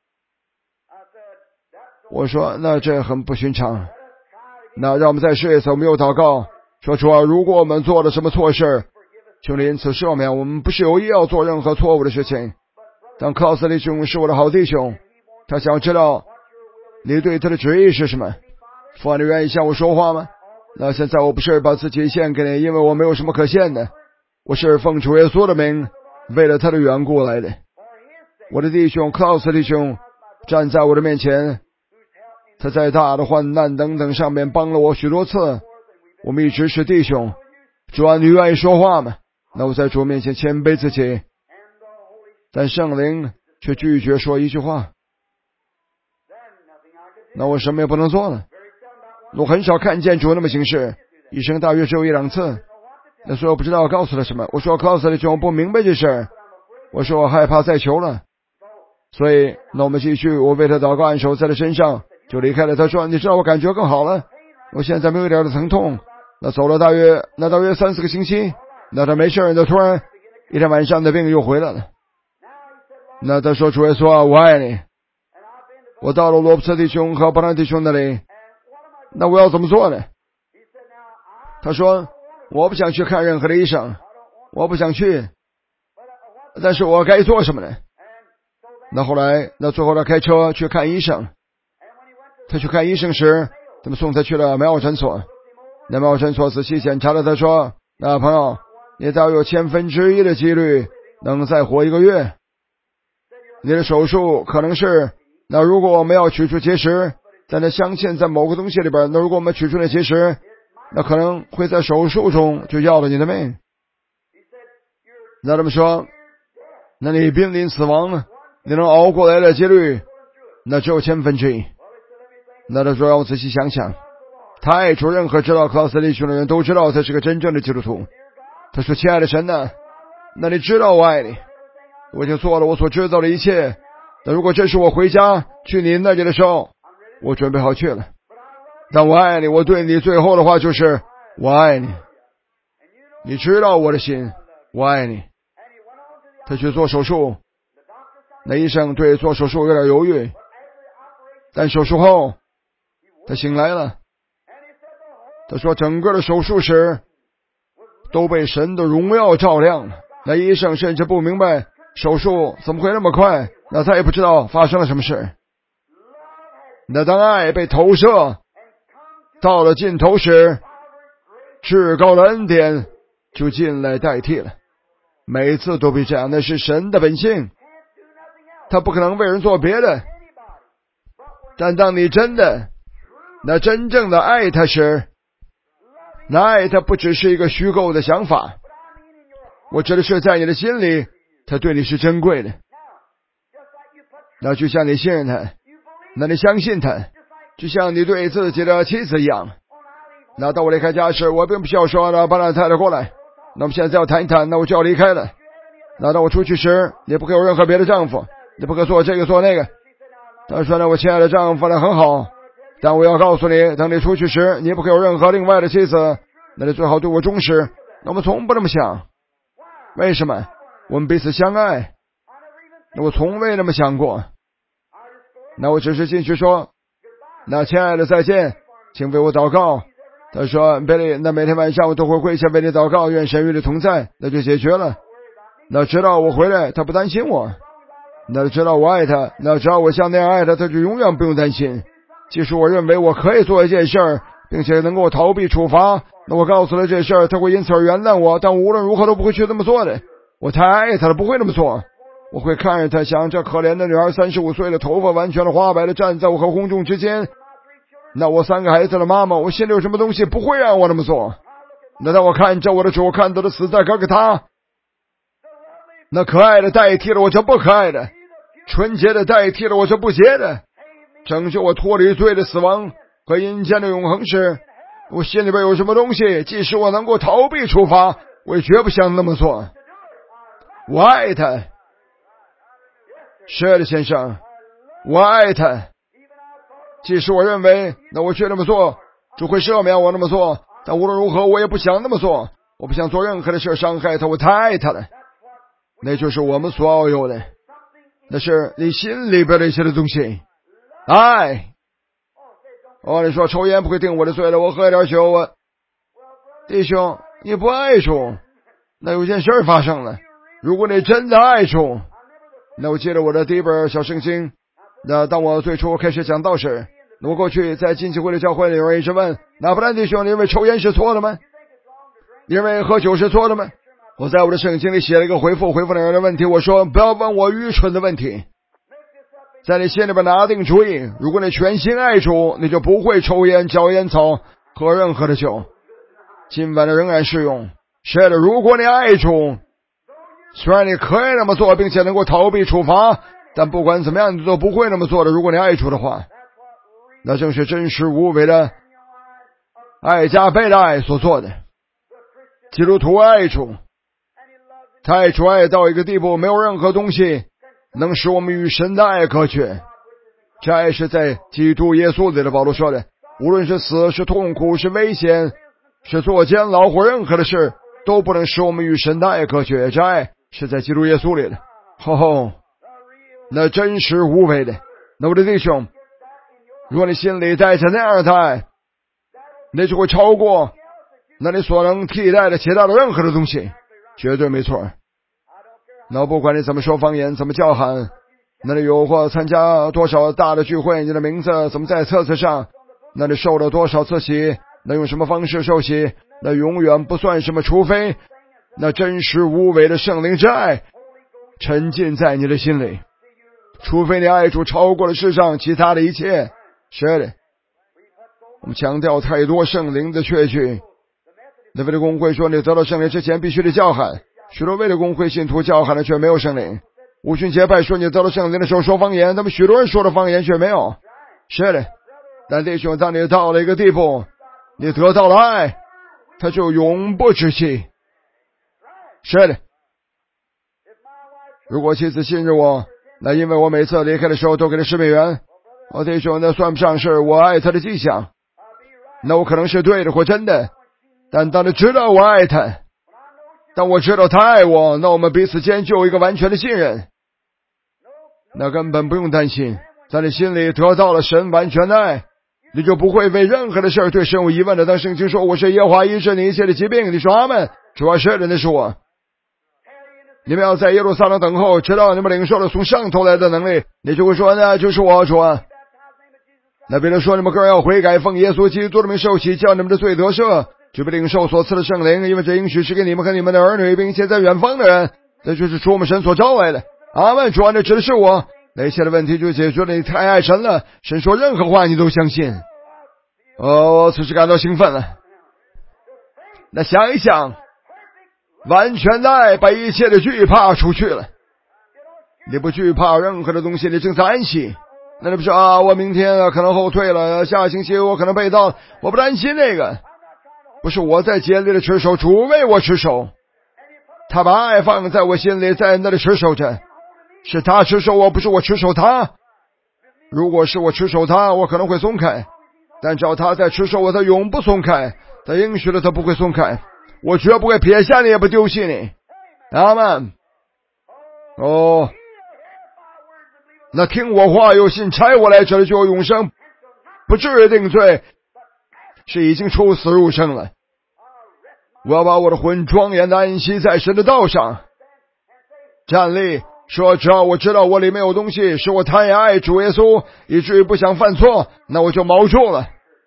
我说，那这很不寻常。那让我们再试一次，我们又祷告说，主啊，如果我们做了什么错事，求你因此赦免我们，不是有意要做任何错误的事情。但克劳斯弟兄是我的好弟兄，他想要知道你对他的旨意是什么。父啊，你愿意向我说话吗？那现在我不是把自己献给你，因为我没有什么可献的，我是奉主耶稣的名，为了他的缘故来的。我的弟兄克劳斯弟兄站在我的面前，他在大的患难等等上面帮了我许多次，我们一直是弟兄。主啊，你愿意说话吗？那我在主面前谦卑自己，但圣灵却拒绝说一句话。那我什么也不能做了。我很少看见主那么行事，一生大约只有一两次。那时候我不知道告诉他什么。我说，告诉他弟兄，我不明白这事。我说我害怕再求了。所以那我们继续，我为他祷告，按手在他身上，就离开了。他说，你知道我感觉更好了，我现在没有一点的疼痛。那走了大约那大约三四个星期，那他没事，那突然一天晚上的病又回来了。那他说，主耶稣啊，我爱你。我到了罗伯特弟兄和布兰弟兄那里，那我要怎么做呢？他说，我不想去看任何的医生，我不想去，但是我该做什么呢？那后来那最后他开车去看医生。他去看医生时，他们送他去了苗诊所。那苗诊所仔细检查了，他说，那朋友，你大约有千分之一的几率能再活一个月。你的手术可能是，那如果我们要取出结石，在那镶嵌在某个东西里边，那如果我们取出那结石，那可能会在手术中就要了你的命。那他们说，那你濒临死亡，你能熬过来的几率，那只有千分之一。那他说，让我仔细想想。他爱主，任何知道克劳斯弟兄的人都知道他是个真正的基督徒。他说，亲爱的神呢，那你知道我爱你，我已经做了我所知道的一切。那如果这是我回家去你那里的时候，我准备好去了。但我爱你，我对你最后的话就是我爱你，你知道我的心，我爱你。他去做手术，那医生对做手术有点犹豫，但手术后他醒来了。他说，整个的手术室都被神的荣耀照亮了。那医生甚至不明白手术怎么会那么快，那他也不知道发生了什么事。那当爱被投射到了尽头时，至高的恩典就进来代替了。每一次都被这样，那是神的本性，他不可能为人做别的。但当你真的那真正的爱他时，那爱他不只是一个虚构的想法，我指的是在你的心里，他对你是珍贵的。那就像你信任他，那你相信他，就像你对自己的妻子一样。那当我离开家时，我并不需要说呢，把那太太过来，那么现在要谈一谈，那我就要离开了。那当我出去时，你不可以有任何别的丈夫，你不可以做这个做那个。他说呢，我亲爱的丈夫呢很好，但我要告诉你，等你出去时，你不可以有任何另外的妻子，那你最好对我忠实。那我们从不这么想。为什么？我们彼此相爱。那我从未那么想过。那我只是进去说，那亲爱的再见，请为我祷告。他说，贝利，那每天晚上我都会跪下为你祷告，愿神与你同在，那就解决了。那直到我回来，他不担心我。那知道我爱他，那只要我像那样爱他，他就永远不用担心。 即使我认为我可以做一件事儿，并且能够逃避处罚，那我告诉了这事儿，他会因此而原谅我，但无论如何都不会去这么做的。我太爱他了，不会这么做。我会看着他，想这可怜的女孩三十五岁了，头发完全的花白的，站在我和公众之间。那我三个孩子的妈妈，我心里有什么东西不会让我这么做？那当我看着我的主看到的死在哥哥他，那可爱的代替了我这不可爱的，纯洁的代替了我这不洁的，拯救我脱离罪的死亡和阴间的永恒时，我心里边有什么东西，即使我能够逃避处罚，我也绝不想那么做。我爱他。是的，先生，我爱他。即使我认为那我去那么做就会赦免我那么做，但无论如何我也不想那么做。我不想做任何的事伤害他，我太爱他了。那就是我们所要有的，那是你心里边的一些的东西。爱。哦，你说抽烟不会定我的罪的，我喝点酒，我弟兄你不爱主，那有件事发生了。如果你真的爱主，那我记得我的第一本小圣经，那当我最初开始讲道时，那我过去在浸信会的教会里有人一直问，那不然弟兄你认为抽烟是错的吗？你认为喝酒是错的吗？我在我的圣经里写了一个回复，回复那人的问题，我说不要问我愚蠢的问题，在你心里边拿定主意，如果你全心爱主，你就不会抽烟嚼烟草喝任何的酒。今晚的仍然适用。是的，如果你爱主，虽然你可以那么做并且能够逃避处罚，但不管怎么样你都不会那么做的。如果你爱主的话，那正是真实无伪的爱加倍的爱所做的。基督徒爱主，他爱主爱到一个地步，没有任何东西能使我们与神的爱隔绝。这爱是在基督耶稣里的。保罗说的，无论是死是痛苦是危险是坐监牢或任何的事，都不能使我们与神的爱隔绝。这爱是在基督耶稣里的。吼吼，那真实无伪的。那我的弟兄，如果你心里带着那样的爱，那就会超过那你所能替代的其他的任何的东西。绝对没错。那不管你怎么说方言，怎么叫喊，那你有或参加多少大的聚会，你的名字怎么在册子上，那你受了多少次洗，那用什么方式受洗，那永远不算什么，除非那真实无伪的圣灵之爱沉浸在你的心里，除非你爱主超过了世上其他的一切。是的，我们强调太多圣灵的确据。那为了公会说，你得到圣灵之前必须得叫喊，许多为了公会信徒叫喊了却没有圣灵。五旬节拜说你得到圣灵的时候说方言，那么许多人说的方言却没有。是的，但弟兄，当你到了一个地步，你得到了爱，他就永不止息。是的，如果妻子信任我，那因为我每次离开的时候都给他十美元，我弟兄，那算不上是我爱他的迹象，那我可能是对的或真的，但当他知道我爱他，当我知道他爱我，那我们彼此间就有一个完全的信任，那根本不用担心。在你心里得到了神完全的爱，你就不会为任何的事对神有疑问的。当圣经说我是耶和华医治你一切的疾病，你说阿们，主要是的，那是我。你们要在耶路撒冷等候，直到你们领受了从上头来的能力，你就会说那就是我，主啊。那别人说你们个人要悔改，奉耶稣基督的名受洗，叫你们的罪得赦，就被领受所赐的圣灵，因为这应许是给你们和你们的儿女，并且在远方的人，这就是主我们神所招来的。阿们，主啊，那指的是我。那一切的问题就解决了。你太爱神了，神说任何话你都相信。哦，此时感到兴奋了。那想一想，完全的爱把一切的惧怕除去了，你不惧怕任何的东西，你正在安息。那你不是啊，我明天啊可能后退了，下星期我可能被盗，我不担心那个，不是我在竭力的持守，主为我持守，他把爱放在我心里，在那里持守着，是他持守我，不是我持守他。如果是我持守他，我可能会松开，但只要他在持守我，他永不松开，他应许了他不会松开，我绝不会撇下你，也不丢弃你。阿们。哦，那听我话又信差我来，这里就有永生，不至于定罪，是已经出死入生了。我要把我的魂庄严的安息在神的道上，站立说只要我知道我里面有东西使我太爱主耶稣以至于不想犯错，那我就锚住了。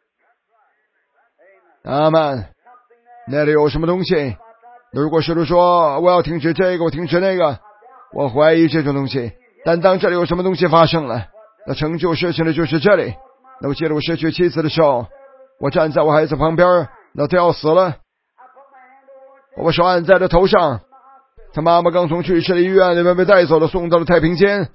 阿们。那里有什么东西，如果使徒说我要停止这个我停止那个，我怀疑这种东西。但当这里有什么东西发生了，那成就事情的就是这里。那我记得我失去妻子的时候，我站在我孩子旁边，那他要死了，我把手按在他头上，他妈妈刚从去世的医院那边被带走了，送到了太平间。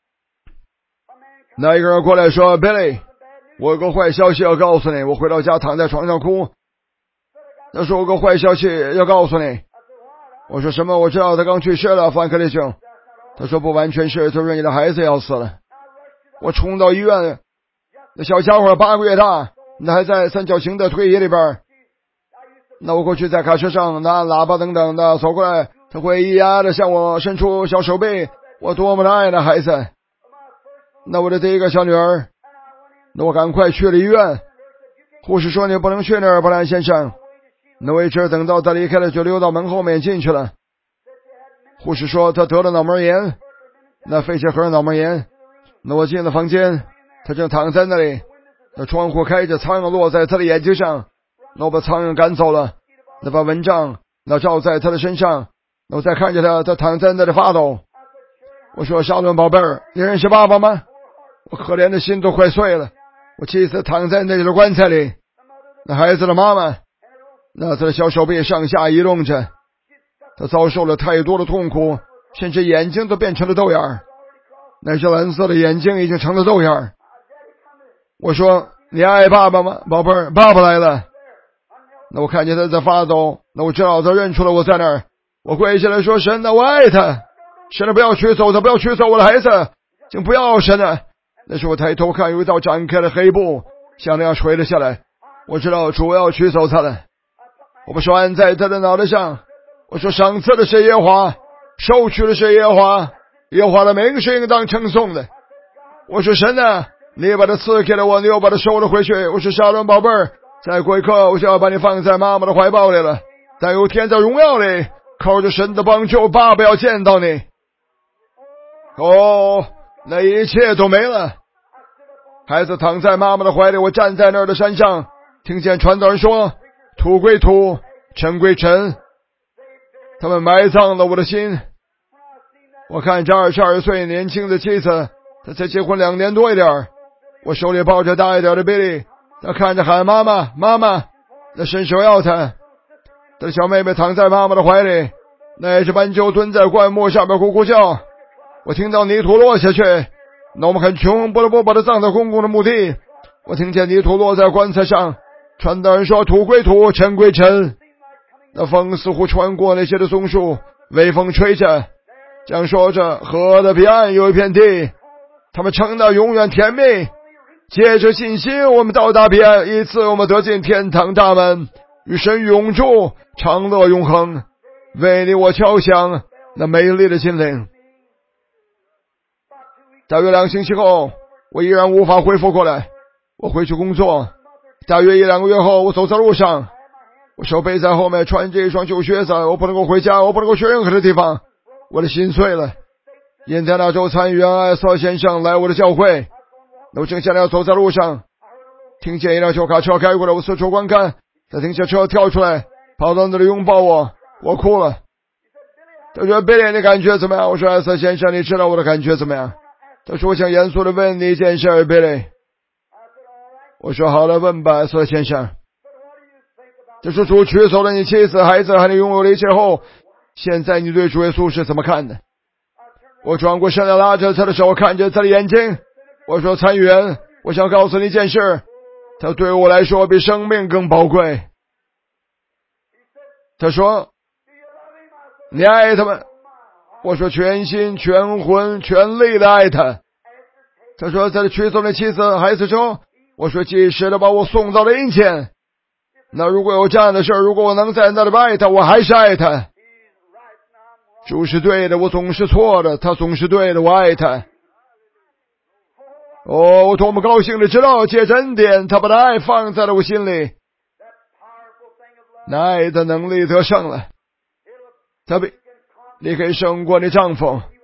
那一个人过来说 Billy， 我有个坏消息要告诉你。我回到家躺在床上哭，他说我有个坏消息要告诉你。我说什么？我知道他刚去世了，范克利兄。他说不完全是，他说你的孩子要死了。我冲到医院，那小家伙八个月大，那还在三角形的推椅里边。那我过去在卡车上拿喇叭等等的走过来，他会咿呀的向我伸出小手臂，我多么的爱那孩子。那我的第一个小女儿，那我赶快去了医院。护士说你不能去那儿，布兰先生。那我一直等到他离开了，就溜到门后面进去了。护士说他得了脑门炎，那肺结核脑门炎。那我进了房间，他正躺在那里，那窗户开着，苍蝇落在他的眼睛上，那我把苍蝇赶走了，那把蚊帐那照在他的身上，那我再看着他，他躺在那里发抖。我说沙伦宝贝儿，你认识爸爸吗？我可怜的心都快碎了。我妻子躺在那里的棺材里，那孩子的妈妈，那他的小手臂上下移动着，他遭受了太多的痛苦，甚至眼睛都变成了豆眼儿，那些蓝色的眼睛已经成了豆眼儿。我说你爱爸爸吗？宝贝儿，爸爸来了。那我看见他在发抖，那我知道他认出了我在那儿。我跪下来说神啊，我爱他，神啊，不要取走他，不要取走我的孩子，请不要神啊。那时候我抬头看，有一道展开的黑布像那样垂了下来，我知道主要取走他了。我把手按在他的脑袋上，我说赏赐的是耶和华，收取的是耶和华，耶和华的名是应当称颂的。我说神啊，你把他赐给了我，你又把他收了回去。我说沙伦宝贝儿，再过一刻我就要把你放在妈妈的怀抱里了，但有天在荣耀里靠着神的帮助，爸爸要见到你。哦，那一切都没了。孩子躺在妈妈的怀里，我站在那儿的山上，听见传道人说土归土，尘归尘，他们埋葬了我的心。我看着二十二岁年轻的妻子，她才结婚两年多一点，我手里抱着大一点的 Billy， 她看着喊妈妈妈妈，那伸手要他。他的小妹妹躺在妈妈的怀里，那一只斑鸠蹲在灌木上面咕咕叫。我听到泥土落下去，那我们很穷，不得不把它葬在公共的墓地。我听见泥土落在棺材上，传道人说土归土，尘归尘。那风似乎穿过那些的松树，微风吹着，这样说着，河的彼岸有一片地，他们称那永远甜蜜。借着信心我们到达彼岸，一次我们得进天堂大门，与神永驻，长乐永恒。为你我敲响那美丽的心灵。大约两星期后，我依然无法恢复过来，我回去工作。大约一两个月后，我走在路上，我手背在后面，穿着一双旧靴子，我不能够回家，我不能够去任何的地方。我的心碎了。印第安纳州参议员艾瑟先生来我的教会，我正想要走在路上，听见一辆旧卡车开过来，我四处观看，他停下车跳出来，跑到那里拥抱我，我哭了。他说 Billy 你感觉怎么样？我说艾瑟先生，你知道我的感觉怎么样？他说我想严肃地问你一件事 Billy。 我说好了，问吧艾瑟先生。这是主取走了你妻子孩子还你拥有了一切后，现在你对主耶稣是怎么看的？我转过身来，拉着他的手，看着他的眼睛，我说参议员，我想告诉你一件事，他对我来说比生命更宝贵。他说你爱他们？我说全心全魂全力的爱他。他说在取走了妻子孩子之后，我说及时的把我送到了阴间。那如果有这样的事，如果我能在那里爱他，我还是爱他。主是对的，我总是错的，他总是对的，我爱他。哦，我多么高兴的知道借着恩典，他把他爱放在了我心里，那爱的能力得胜了，他比你可以胜过你丈夫，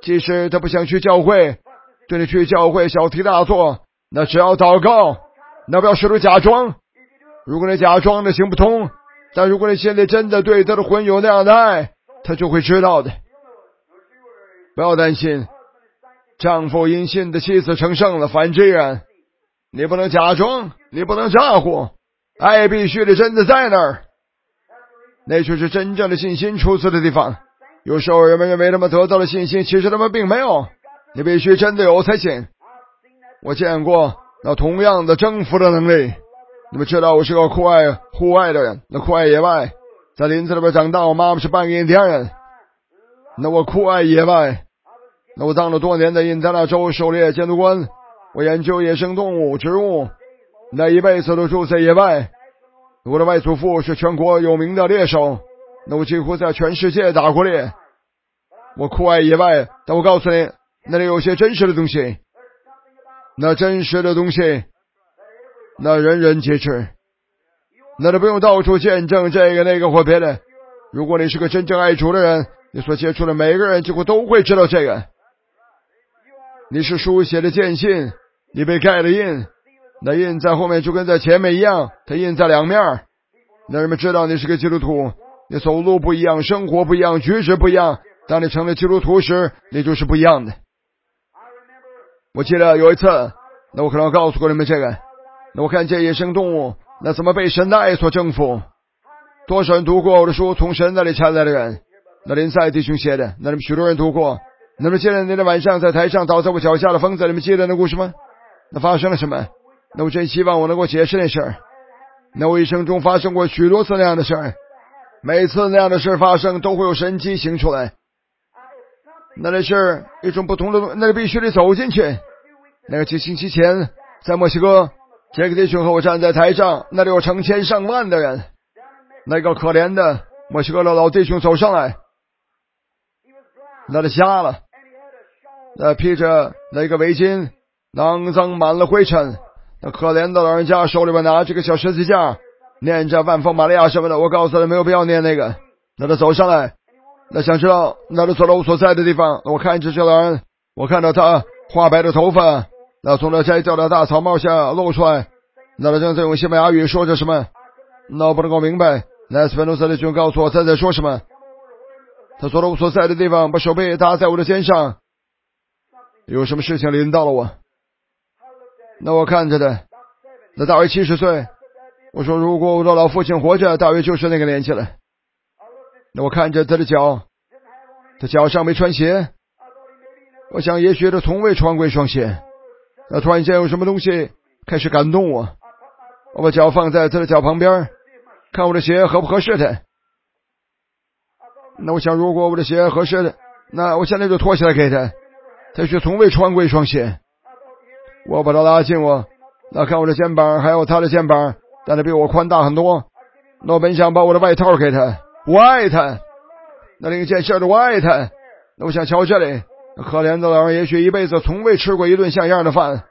即使他不想去教会，对你去教会小题大做，那只要祷告，那不要试图假装。如果你假装的行不通，但如果你心里真的对他的魂有那样的爱，他就会知道的。不要担心，丈夫因信的妻子成圣了，反之亦然。你不能假装，你不能咋呼，爱必须得真的在那儿，那就是真正的信心出自的地方。有时候人们认为他们得到了信心，其实他们并没有，你必须真的有才行。我见过那同样的征服的能力。你们知道我是个酷爱户外的人，那酷爱野外，在林子里边长大，我妈妈是半个印第安人，那我酷爱野外，那我当了多年的印第安纳州狩猎监督官，我研究野生动物植物，那一辈子都住在野外。我的外祖父是全国有名的猎手，那我几乎在全世界打过猎。我酷爱野外，但我告诉你，那里有些真实的东西，那真实的东西那人人皆知，那你不用到处见证这个那个或别的。如果你是个真正爱主的人，你所接触的每个人几乎都会知道这个。你是书写的见信，你被盖了印，那印在后面就跟在前面一样，它印在两面。那人们知道你是个基督徒，你走路不一样，生活不一样，举止不一样。当你成了基督徒时，你就是不一样的。我记得有一次，那我可能告诉过你们这个，那我看见野生动物那怎么被神的爱所征服。多少人读过我的书《从神那里传来的人》，那林赛弟兄写的，那你们许多人读过。那么记得那天晚上在台上倒在我脚下的疯子，你们记得那故事吗？那发生了什么？那我真希望我能够解释那事儿。那我一生中发生过许多次那样的事儿，每次那样的事发生都会有神迹行出来。那那是一种不同的东西，那你必须得走进去。那个几星期前在墨西哥，杰克弟兄和我站在台上，那里有成千上万的人。那个可怜的墨西哥的老弟兄走上来，那他瞎了，那披着那个围巾，肮脏满了灰尘。那可怜的老人家手里边拿这个小十字架，念着万福玛利亚什么的。我告诉他没有必要念那个。那他走上来，那想知道那他走到我所在的地方，我看着这老人，我看到他花白的头发，那从那摘掉的大草帽下露出来，那他正在用西班牙语说着什么，那我不能够明白。那斯芬努斯的兄告诉我他在说什么。他走到我所在的地方，把手背搭在我的肩上，有什么事情临到了我。那我看着他，那大约七十岁。我说如果我的老父亲活着，大约就是那个年纪了。那我看着他的脚，他脚上没穿鞋，我想也许他从未穿过一双鞋。那突然间有什么东西开始感动我，我把脚放在他的脚旁边，看我的鞋合不合适他。那我想如果我的鞋合适的，那我现在就脱下来给他。他却从未穿过一双鞋。我把他拉近我，那看我的肩膀还有他的肩膀，但他比我宽大很多。那我本想把我的外套给他，我爱他，那另一件事的我爱他。那我想瞧这里，那可怜的老人也许一辈子从未吃过一顿像样的饭，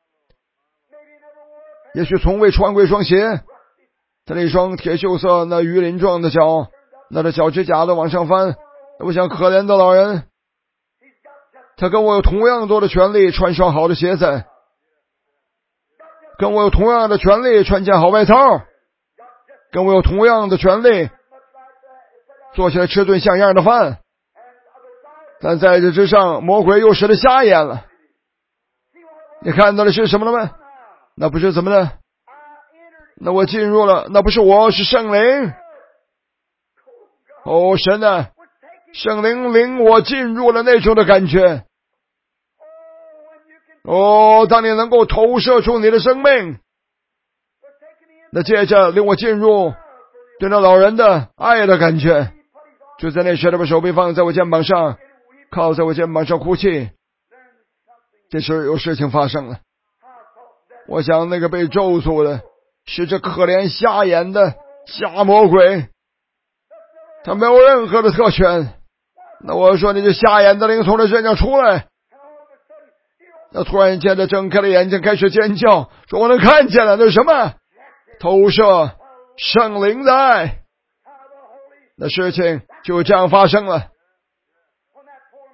也许从未穿过一双鞋。他那双铁锈色那鱼鳞状的脚，那的脚趾甲都往上翻。我想可怜的老人，他跟我有同样多的权利穿双好的鞋子，跟我有同样的权利穿件好外套，跟我有同样的权利坐起来吃顿像样的饭。但在这之上，魔鬼又使他瞎眼了。你看到的是什么了吗？那不是怎么的？那我进入了，那不是我，是圣灵。哦，神啊，圣灵领我进入了那种的感觉。哦，当你能够投射出你的生命，那接着令我进入对那老人的爱的感觉。就在那时，他把手臂放在我肩膀上，靠在我肩膀上哭泣。这时有事情发生了。我想那个被咒诅的是这可怜瞎眼的瞎魔鬼，他没有任何的特权。那我说你这瞎眼的灵从这身上出来。那突然间他睁开了眼睛，开始尖叫，说我能看见了，那是什么？投射圣灵的爱。那事情就这样发生了。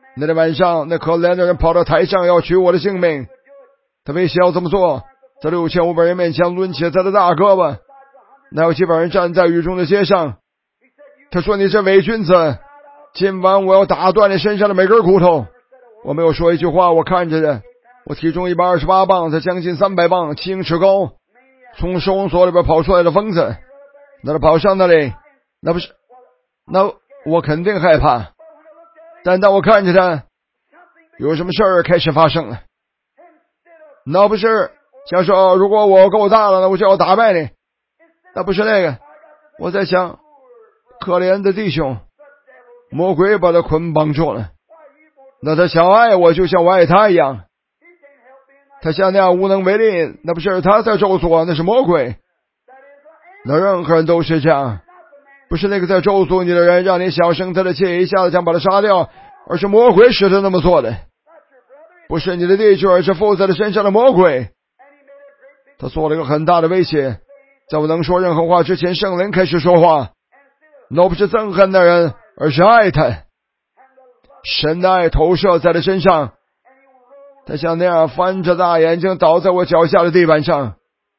那天晚上，那可怜的人跑到台上要取我的性命，他为什要这么做？在六千五百人面前抡起他的大胳膊，那有几百人站在雨中的街上。他说：“你这伪君子，今晚我要打断你身上的每根骨头。”我没有说一句话，我看着的，我体重一百二十八磅，才将近三百磅，七英尺高，从收容所里边跑出来的疯子，那他跑上那里，那不是，那我肯定害怕。但当我看着他，有什么事儿开始发生了。那不是想说，如果我够大了，那我就要打败你。那不是那个，我在想，可怜的弟兄，魔鬼把他捆绑住了。那他想爱我，就像我爱他一样。他像那样无能为力，那不是他在咒诅，那是魔鬼。那任何人都是这样，不是那个在咒诅你的人让你想生他的气，一下子想把他杀掉，而是魔鬼使他那么做的。不是你的弟兄，而是附在他身上的魔鬼。他做了一个很大的威胁，在我能说任何话之前，圣灵开始说话。那不是憎恨的人，而是爱他。神的爱投射在他身上，他像那样翻着大眼睛倒在我脚下的地板上。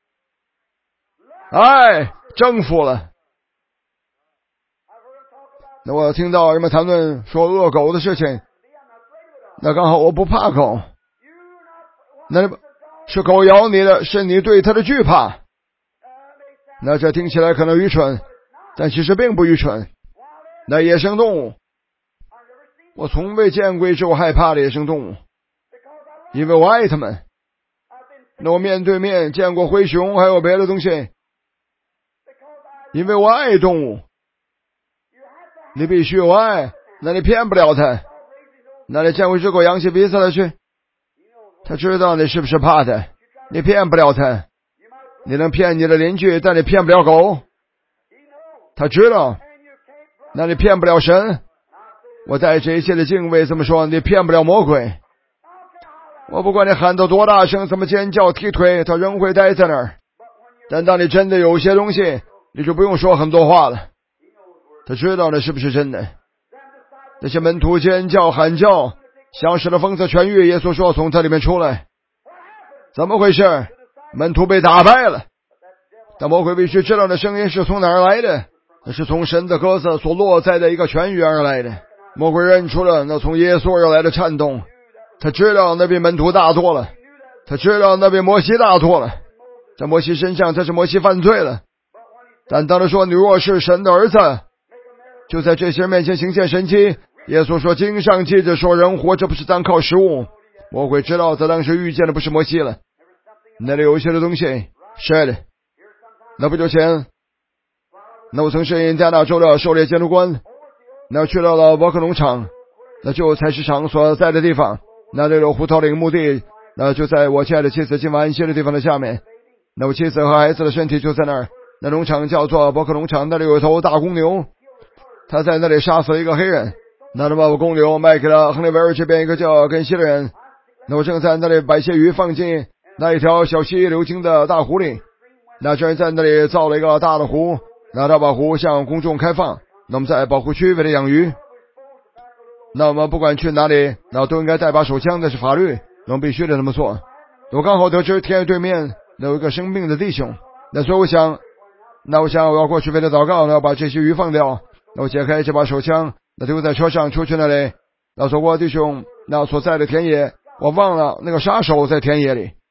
爱征服了。那我听到人们谈论说恶狗的事情，那刚好我不怕狗，那是狗咬你的，是你对它的惧怕。那这听起来可能愚蠢，但其实并不愚蠢。那野生动物，我从未见过一只我害怕的野生动物，因为我爱它们。那我面对面见过灰熊还有别的东西，因为我爱动物。你必须有爱，那你骗不了它。那你见过一只狗扬起鼻子来去，他知道你是不是怕它，你骗不了它。你能骗你的邻居，但你骗不了狗。他知道，那你骗不了神。我带着一切的敬畏这么说，你骗不了魔鬼。我不管你喊到多大声，怎么尖叫踢腿，他仍会待在那儿。但当你真的有些东西，你就不用说很多话了。他知道那是不是真的。那些门徒尖叫喊叫，像使了疯子痊愈，耶稣说从他里面出来。怎么回事？门徒被打败了。但魔鬼必须知道那声音是从哪儿来的，那是从神的鸽子所落在的一个痊愈而来的。魔鬼认出了那从耶稣而来的颤动，他知道那比门徒大多了，他知道那比摩西大多了。在摩西身上，这是摩西犯罪了。但当他说你若是神的儿子，就在这些人面前行现神迹。耶稣说经上记着说，人活着不是单靠食物。魔鬼知道他当时遇见的不是摩西了，那里有一些的东西是的。那不久前，那我曾是印第安纳州的狩猎监督官，那去到了伯克农场，那就菜市场所在的地方，那里有胡桃岭墓地，那就在我亲爱的妻子今晚安息的地方的下面。那我妻子和孩子的身体就在那儿。那农场叫做伯克农场，那里有一头大公牛，他在那里杀死了一个黑人，那他把公牛卖给了亨利维尔这边一个叫根西的人。那我正在那里把一些鱼放进那一条小溪流经的大湖里，那这人在那里造了一个大的湖，那他把湖向公众开放，那么在保护区为了养鱼。那我们不管去哪里，那都应该带把手枪，那是法律，我们必须得这么做。我刚好得知田野对面那有一个生病的弟兄，那所以我想那我想我要过去为他祷告，那要把这些鱼放掉。那我解开这把手枪，那丢在车上出去那里，那走过弟兄那所在的田野，我忘了那个杀手在田野里。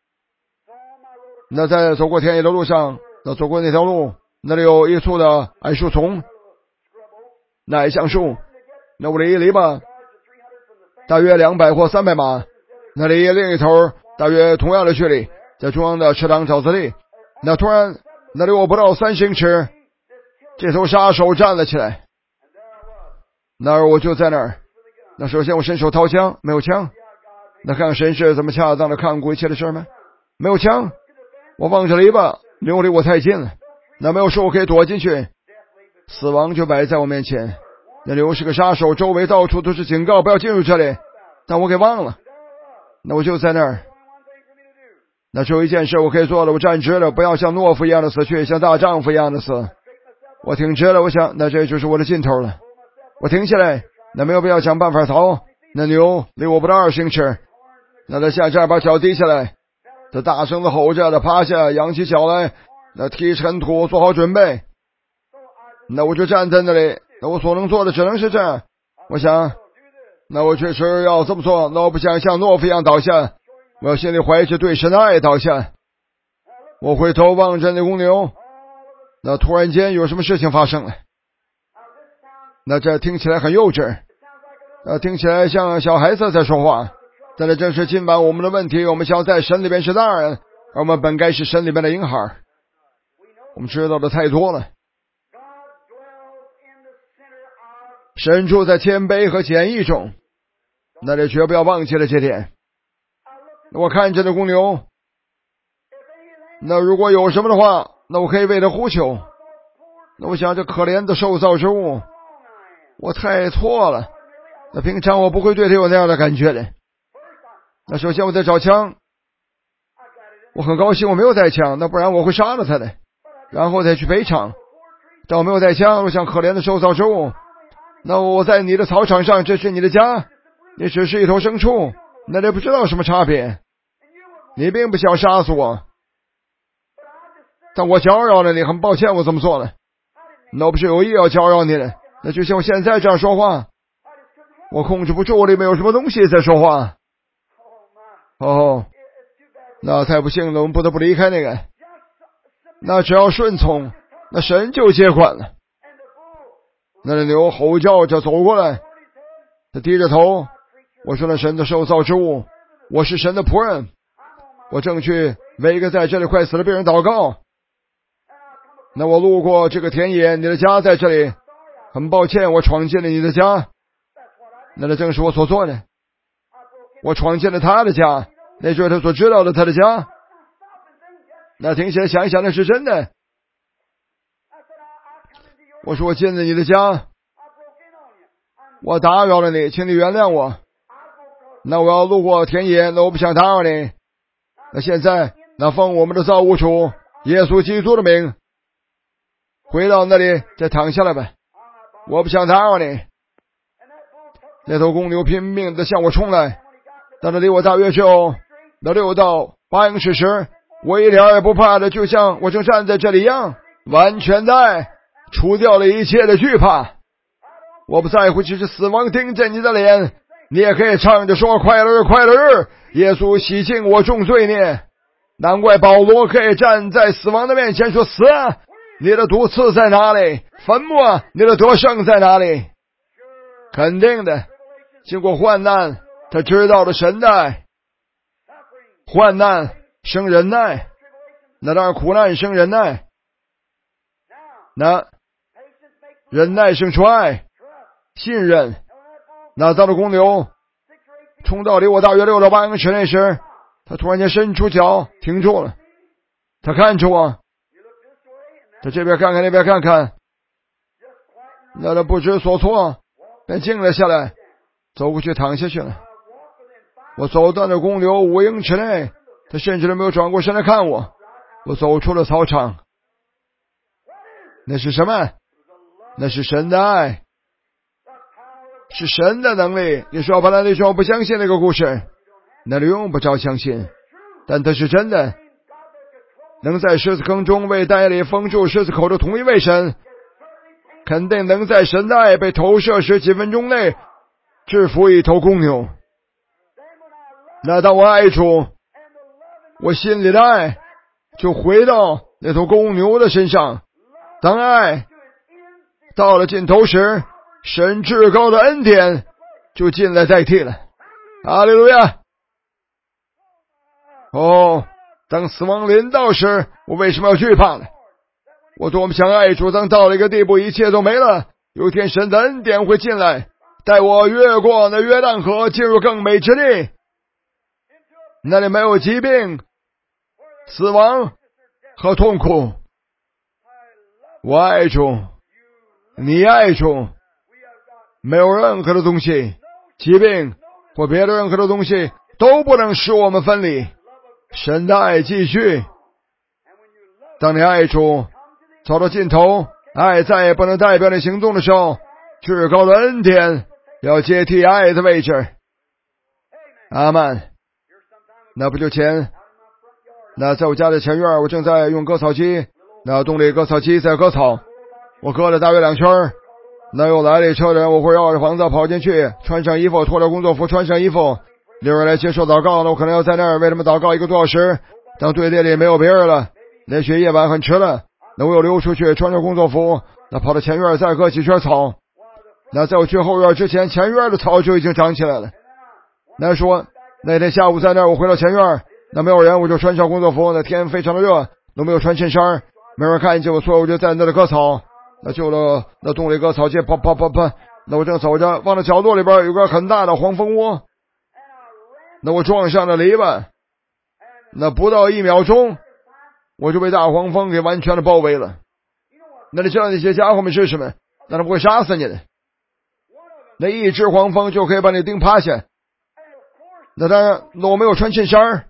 那在走过田野的路上，那走过那条路，那里有一簇的矮树丛，那矮橡树，那我离篱笆大约两百或三百码，那里另一头大约同样的距离，在中央的池塘沼泽地，那突然那离我不到三十英尺，这头杀手站了起来。那儿我就在那儿，那首先我伸手掏枪，没有枪。那看看神是怎么恰当的看顾一切的事吗？没有枪。我望着篱笆，离我离我太近了，那没有树我可以躲进去，死亡就摆在我面前。那里又是个杀手，周围到处都是警告不要进入这里，但我给忘了。那我就在那儿，那只有一件事我可以做的，我站直了，不要像懦夫一样的死去，像大丈夫一样的死。我挺直了，我想那这就是我的尽头了。我停下来，那没有必要想办法逃， 那牛离我不到二十英尺，那他下这儿把脚低下来，他大声的吼着，他趴下，扬起脚来，那踢尘土，做好准备。那我就站在那里，那我所能做的只能是这样。我想，那我确实要这么做，那我不想像懦夫一样倒下，我要心里怀着对神的爱倒下。我回头望着那公牛，那突然间有什么事情发生了。那这听起来很幼稚，呃，听起来像小孩子在说话，但这正是今晚我们的问题。我们想在神里边是大人，而我们本该是神里边的婴孩。我们知道的太多了。神住在谦卑和简易中，那这绝不要忘记了这点。我看着那公牛，那如果有什么的话，那我可以为他呼求。那我想这可怜的受造之物，我太错了。那平常我不会对他有那样的感觉的。那首先我在找枪，我很高兴我没有带枪，那不然我会杀了他的，然后再去赔偿。但我没有带枪，我想可怜的受造之物，那我在你的草场上，这是你的家，你只是一头牲畜，那这不知道什么差别。你并不想杀死我，但我搅扰了你，很抱歉我这么做了。那我不是有意要搅扰你的，那就像我现在这样说话，我控制不住里面有什么东西在说话。哦，那太不幸了，我们不得不离开那个。那只要顺从，那神就接管了。那牛吼叫着走过来，他低着头，我说那神的受造之物，我是神的仆人，我正去为一个在这里快死的病人祷告。那我路过这个田野，你的家在这里，很抱歉我闯进了你的家。那这正是我所做的，我闯进了他的家，那就是他所知道的他的家。那停下来想一想，那是真的。我说我进了你的家，我打扰了你，请你原谅我。那我要路过田野，那我不想打扰你。那现在，那奉我们的造物主耶稣基督的名，回到那里再躺下来吧，我不想打扰你。那头公牛拼命地向我冲来，当他离我大约只有那六到八英尺时，我一点也不怕的，就像我正站在这里一样，完全的除掉了一切的惧怕。我不在乎只是死亡盯着你的脸，你也可以唱着说快乐日快乐日，耶稣洗净我众罪孽。难怪保罗可以站在死亡的面前说，死啊，你的毒刺在哪里？坟墓啊，你的得胜在哪里？肯定的，经过患难，他知道了神的爱。患难生忍耐，那当然苦难生忍耐，那忍耐生出爱，信任。那当了公牛冲到离我大约六到八英尺那时，他突然间伸出脚停住了，他看着我，他这边看看那边看看，那他不知所措，便静了下来，走过去躺下去了。我走到那公牛五英尺内，他甚至都没有转过身来看我。我走出了操场。那是什么？那是神的爱，是神的能力。你说把那那说我不相信那个故事，那你用不着相信，但它是真的。能在狮子坑中为带领封住狮子口的同一位神，肯定能在神的爱被投射时几分钟内制服一头公牛。那当我爱主，我心里的爱就回到那头公牛的身上。当爱到了尽头时，神至高的恩典就进来代替了。哈利路亚！哦，当死亡临到时，我为什么要惧怕呢？我多么想爱主，当到了一个地步，一切都没了，有一天神的恩典会进来，带我越过那约旦河，进入更美之地。那里没有疾病、死亡和痛苦。我爱主，你爱主，没有任何的东西，疾病或别的任何的东西都不能使我们分离。神的爱继续。当你爱主走到尽头，爱再也不能代表你行动的时候，至高的恩典要接替爱的位置。 阿曼，那不就钱？那在我家的前院，我正在用割草机，那动力割草机在割草，我割了大约两圈，那又来了一车人，我会绕着房子跑进去，穿上衣服，脱掉工作服，穿上衣服，六人来接受祷告，那我可能要在那儿为他们祷告一个多小时。当队列里没有别人了，也许夜晚很迟了，那我又溜出去，穿着工作服，那跑到前院再割几圈草。那在我去后院之前，前院的草就已经长起来了。那说那天下午在那儿，我回到前院，那没有人，我就穿上工作服，那天非常的热，都没有穿衬衫，没人看见我，所以我就在那里割草。那就了那动力割草机，啪啪啪啪，那我正走着，往那角落里边有个很大的黄蜂窝，那我撞上了篱笆，那不到一秒钟，我就被大黄蜂给完全的包围了。那你知道那些家伙们是什么？那他不会杀死你的，那一只黄蜂就可以把你叮趴下。那当然，那我没有穿衬衫，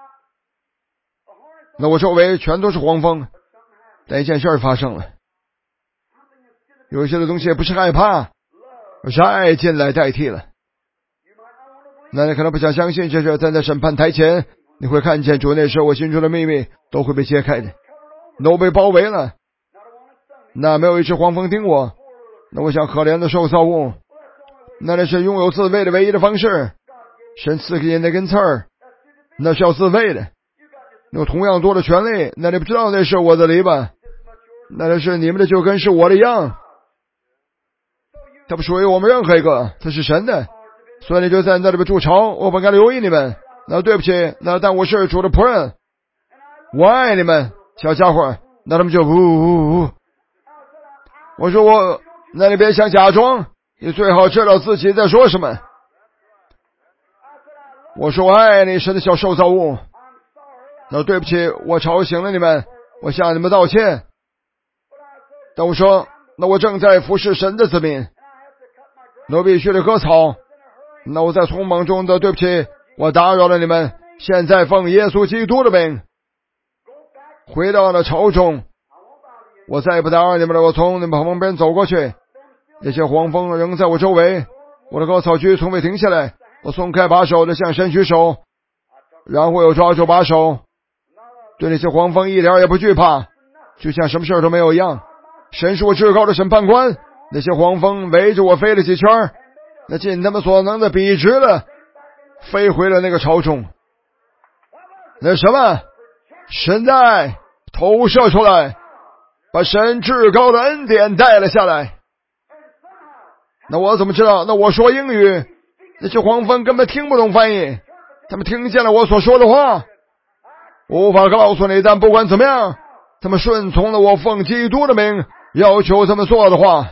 那我周围全都是黄蜂。但一件事发生了，有一些的东西不是害怕，而是爱进来代替了。那你可能不想相信，这是站在审判台前，你会看见主那时候我心中的秘密都会被揭开的，都被包围了。那没有一只黄蜂叮我，那我想可怜的受造物，那那是拥有自卫的唯一的方式。神赐给你那根刺儿，那是要自卫的，有同样多的权利。那你不知道那是我的篱笆，那那是你们的就跟是我的一样，它不属于我们任何一个，它是神的，所以你就在那里边筑巢。我本该留意你们，那对不起，那但我是主的仆人，我爱你们小家伙。那他们就呜呜呜，我说我，那你别想假装，你最好知道自己在说什么。我说我爱你，神的小受造物。那对不起，我吵醒了你们，我向你们道歉。但我说，那我正在服侍神的子民，那我必须得割草。那我在匆忙中的对不起，我打扰了你们。现在奉耶稣基督的名，回到了巢中，我再也不打扰你们了。我从你们旁边走过去，那些黄蜂仍在我周围，我的割草机从未停下来。我松开把手的向神举手，然后我抓住把手，对那些黄蜂一点也不惧怕，就像什么事都没有一样。神是我至高的审判官，那些黄蜂围着我飞了几圈，那尽他们所能的笔直了飞回了那个巢中。那什么？神在投射出来，把神至高的恩典带了下来。那我怎么知道？那我说英语，那些黄蜂根本听不懂翻译，他们听见了我所说的话，我无法告诉你，但不管怎么样，他们顺从了我奉基督的名要求他们做的话。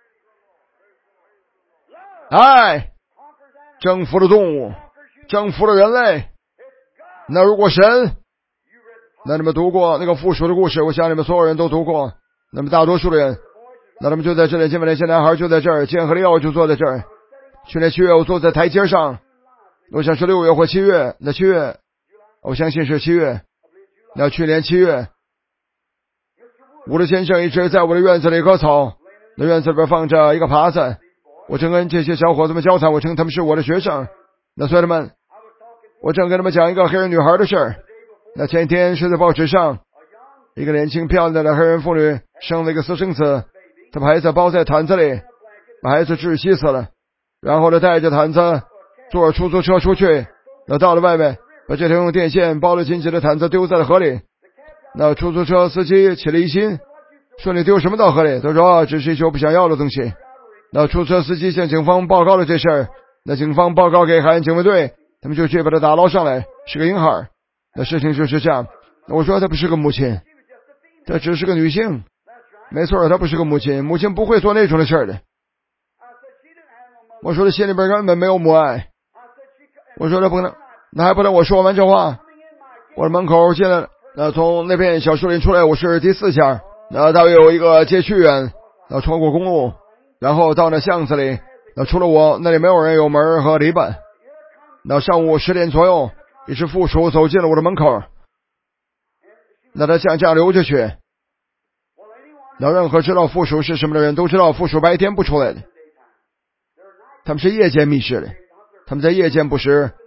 爱征服了动物，征服了人类。那如果神，那你们读过那个附属的故事，我想你们所有人都读过，那么大多数的人，那他们就在这里，今晚那些男孩就在这儿，剑和利奥就坐在这儿。去年七月我坐在台阶上，我想是六月或七月，那七月我相信是七月，那去年七月，我的先生一直在我的院子里割草，那院子里边放着一个耙子，我正跟这些小伙子们交谈，我称他们是我的学生。那所以他们，我正跟他们讲一个黑人女孩的事儿。那前一天是在报纸上，一个年轻漂亮的黑人妇女生了一个私生子，她把孩子包在毯子里，把孩子窒息死了，然后呢带着毯子坐出租车出去，那到了外面，把这条用电线包了紧紧的毯子丢在了河里。那出租车司机起了疑心，说你丢什么到河里？他说啊，只是一些我不想要的东西。那出租车司机向警方报告了这事儿，那警方报告给海岸警卫队，他们就去把他打捞上来，是个婴孩。那事情就是这样。我说她不是个母亲，她只是个女性。没错，她不是个母亲，母亲不会做那种的事儿的。我说她心里边根本没有母爱。我说她不能，那还不能我说完这话，我的门口进来，那从那片小树林出来，我是第四家，那大约有一个街区员，那穿过公路，然后到那巷子里，那除了我，那里没有人有门和篱笆。那上午十点左右，一只负鼠走进了我的门口，那他向这样溜下去。那任何知道负鼠是什么的人都知道，负鼠白天不出来的，他们是夜间觅食的，他们在夜间捕食，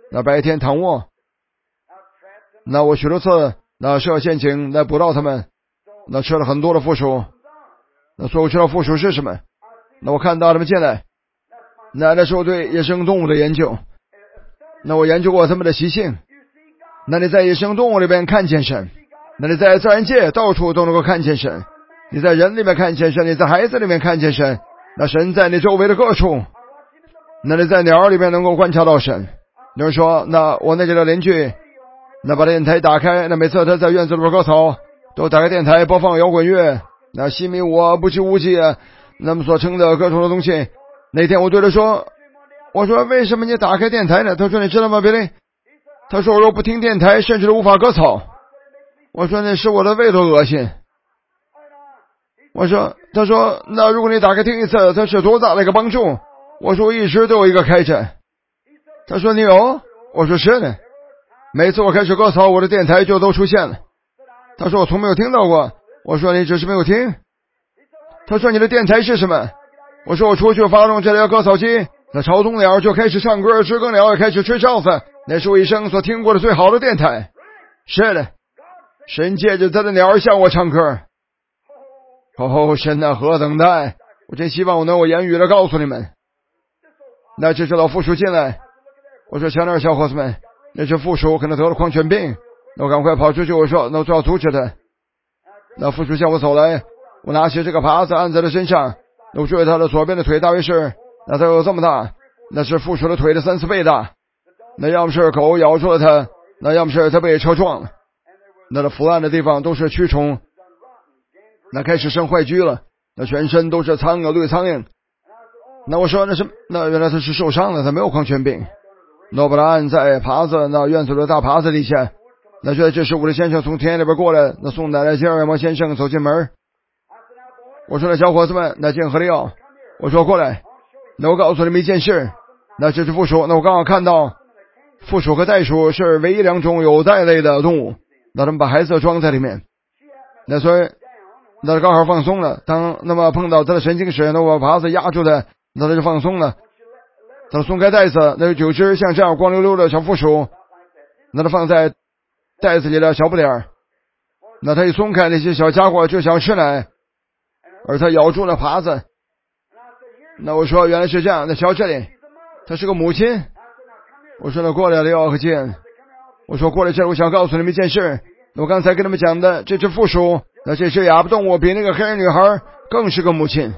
那白天躺卧，那我许多次那设陷阱来捕到他们，那吃了很多的负鼠，那所以我知道负鼠是什么。那我看到他们进来，那那是我对野生动物的研究，那我研究过他们的习性。那你在野生动物里边看见神，那你在自然界到处都能够看见神，你在人里面看见神，你在孩子里面看见神，那神在你周围的各处，那你在鸟里面能够观察到神。有人说，那我那里的邻居那把电台打开，那每次他在院子里边割草都打开电台播放摇滚乐，那西米我不知无忌啊，那么所称的各种的东西。那天我对他说，我说为什么你打开电台呢？他说你知道吗，比利？他说我若不听电台甚至都无法割草。我说那是我的胃都恶心。我说，他说那如果你打开听一次，它是多大的一个帮助？我说我一直都有一个开着。他说你有？我说是的，每次我开始割草，我的电台就都出现了。他说我从没有听到过。我说你只是没有听。他说你的电台是什么？我说我出去发动这台割草机，那潮东鸟就开始唱歌，知更鸟也开始吹哨子，那是我一生所听过的最好的电台。是的，神借着他的鸟儿向我唱歌。哦，神啊，何等大！我真希望我能有言语的告诉你们。那这只老负鼠进来，我说前面小伙子们，那只负鼠可能得了狂犬病，那我赶快跑出去，我说那我就要阻止他。那负鼠向我走来，我拿起这个耙子按在他身上，我注意他的左边的腿大约是，那他有这么大，那是负鼠的腿的三四倍大。那要么是狗咬住了他，那要么是他被车撞了。那他伏案的地方都是蛆虫，那开始生坏疽了，那全身都是苍蝇绿苍蝇。那我说那是，那原来他是受伤了，他没有狂犬病。那我把他按在耙子，那院子的大耙子底下。那就在这时，我的先生从田野里边过来，那送奶奶吉尔摩先生走进门。我说那小伙子们，那进河里药。我说过来，那我告诉你们一件事，那这是负鼠。那我刚好看到负鼠和袋鼠是唯一两种有袋类的动物，那他们把孩子装在里面，那所以那刚好放松了。当那么碰到他的神经时，那我把耙子压住他，那他就放松了。他松开袋子，那有九只像这样光溜溜的小负鼠，那他放在袋子里的小不点儿，那他一松开，那些小家伙就想吃奶，而他咬住了耙子。那我说原来是这样，那瞧这里，他是个母亲。我说那过来了要和见，我说过来这，我想告诉你们一件事。我刚才跟他们讲的这只负鼠，那这只哑巴动物比那个黑人女孩更是个母亲。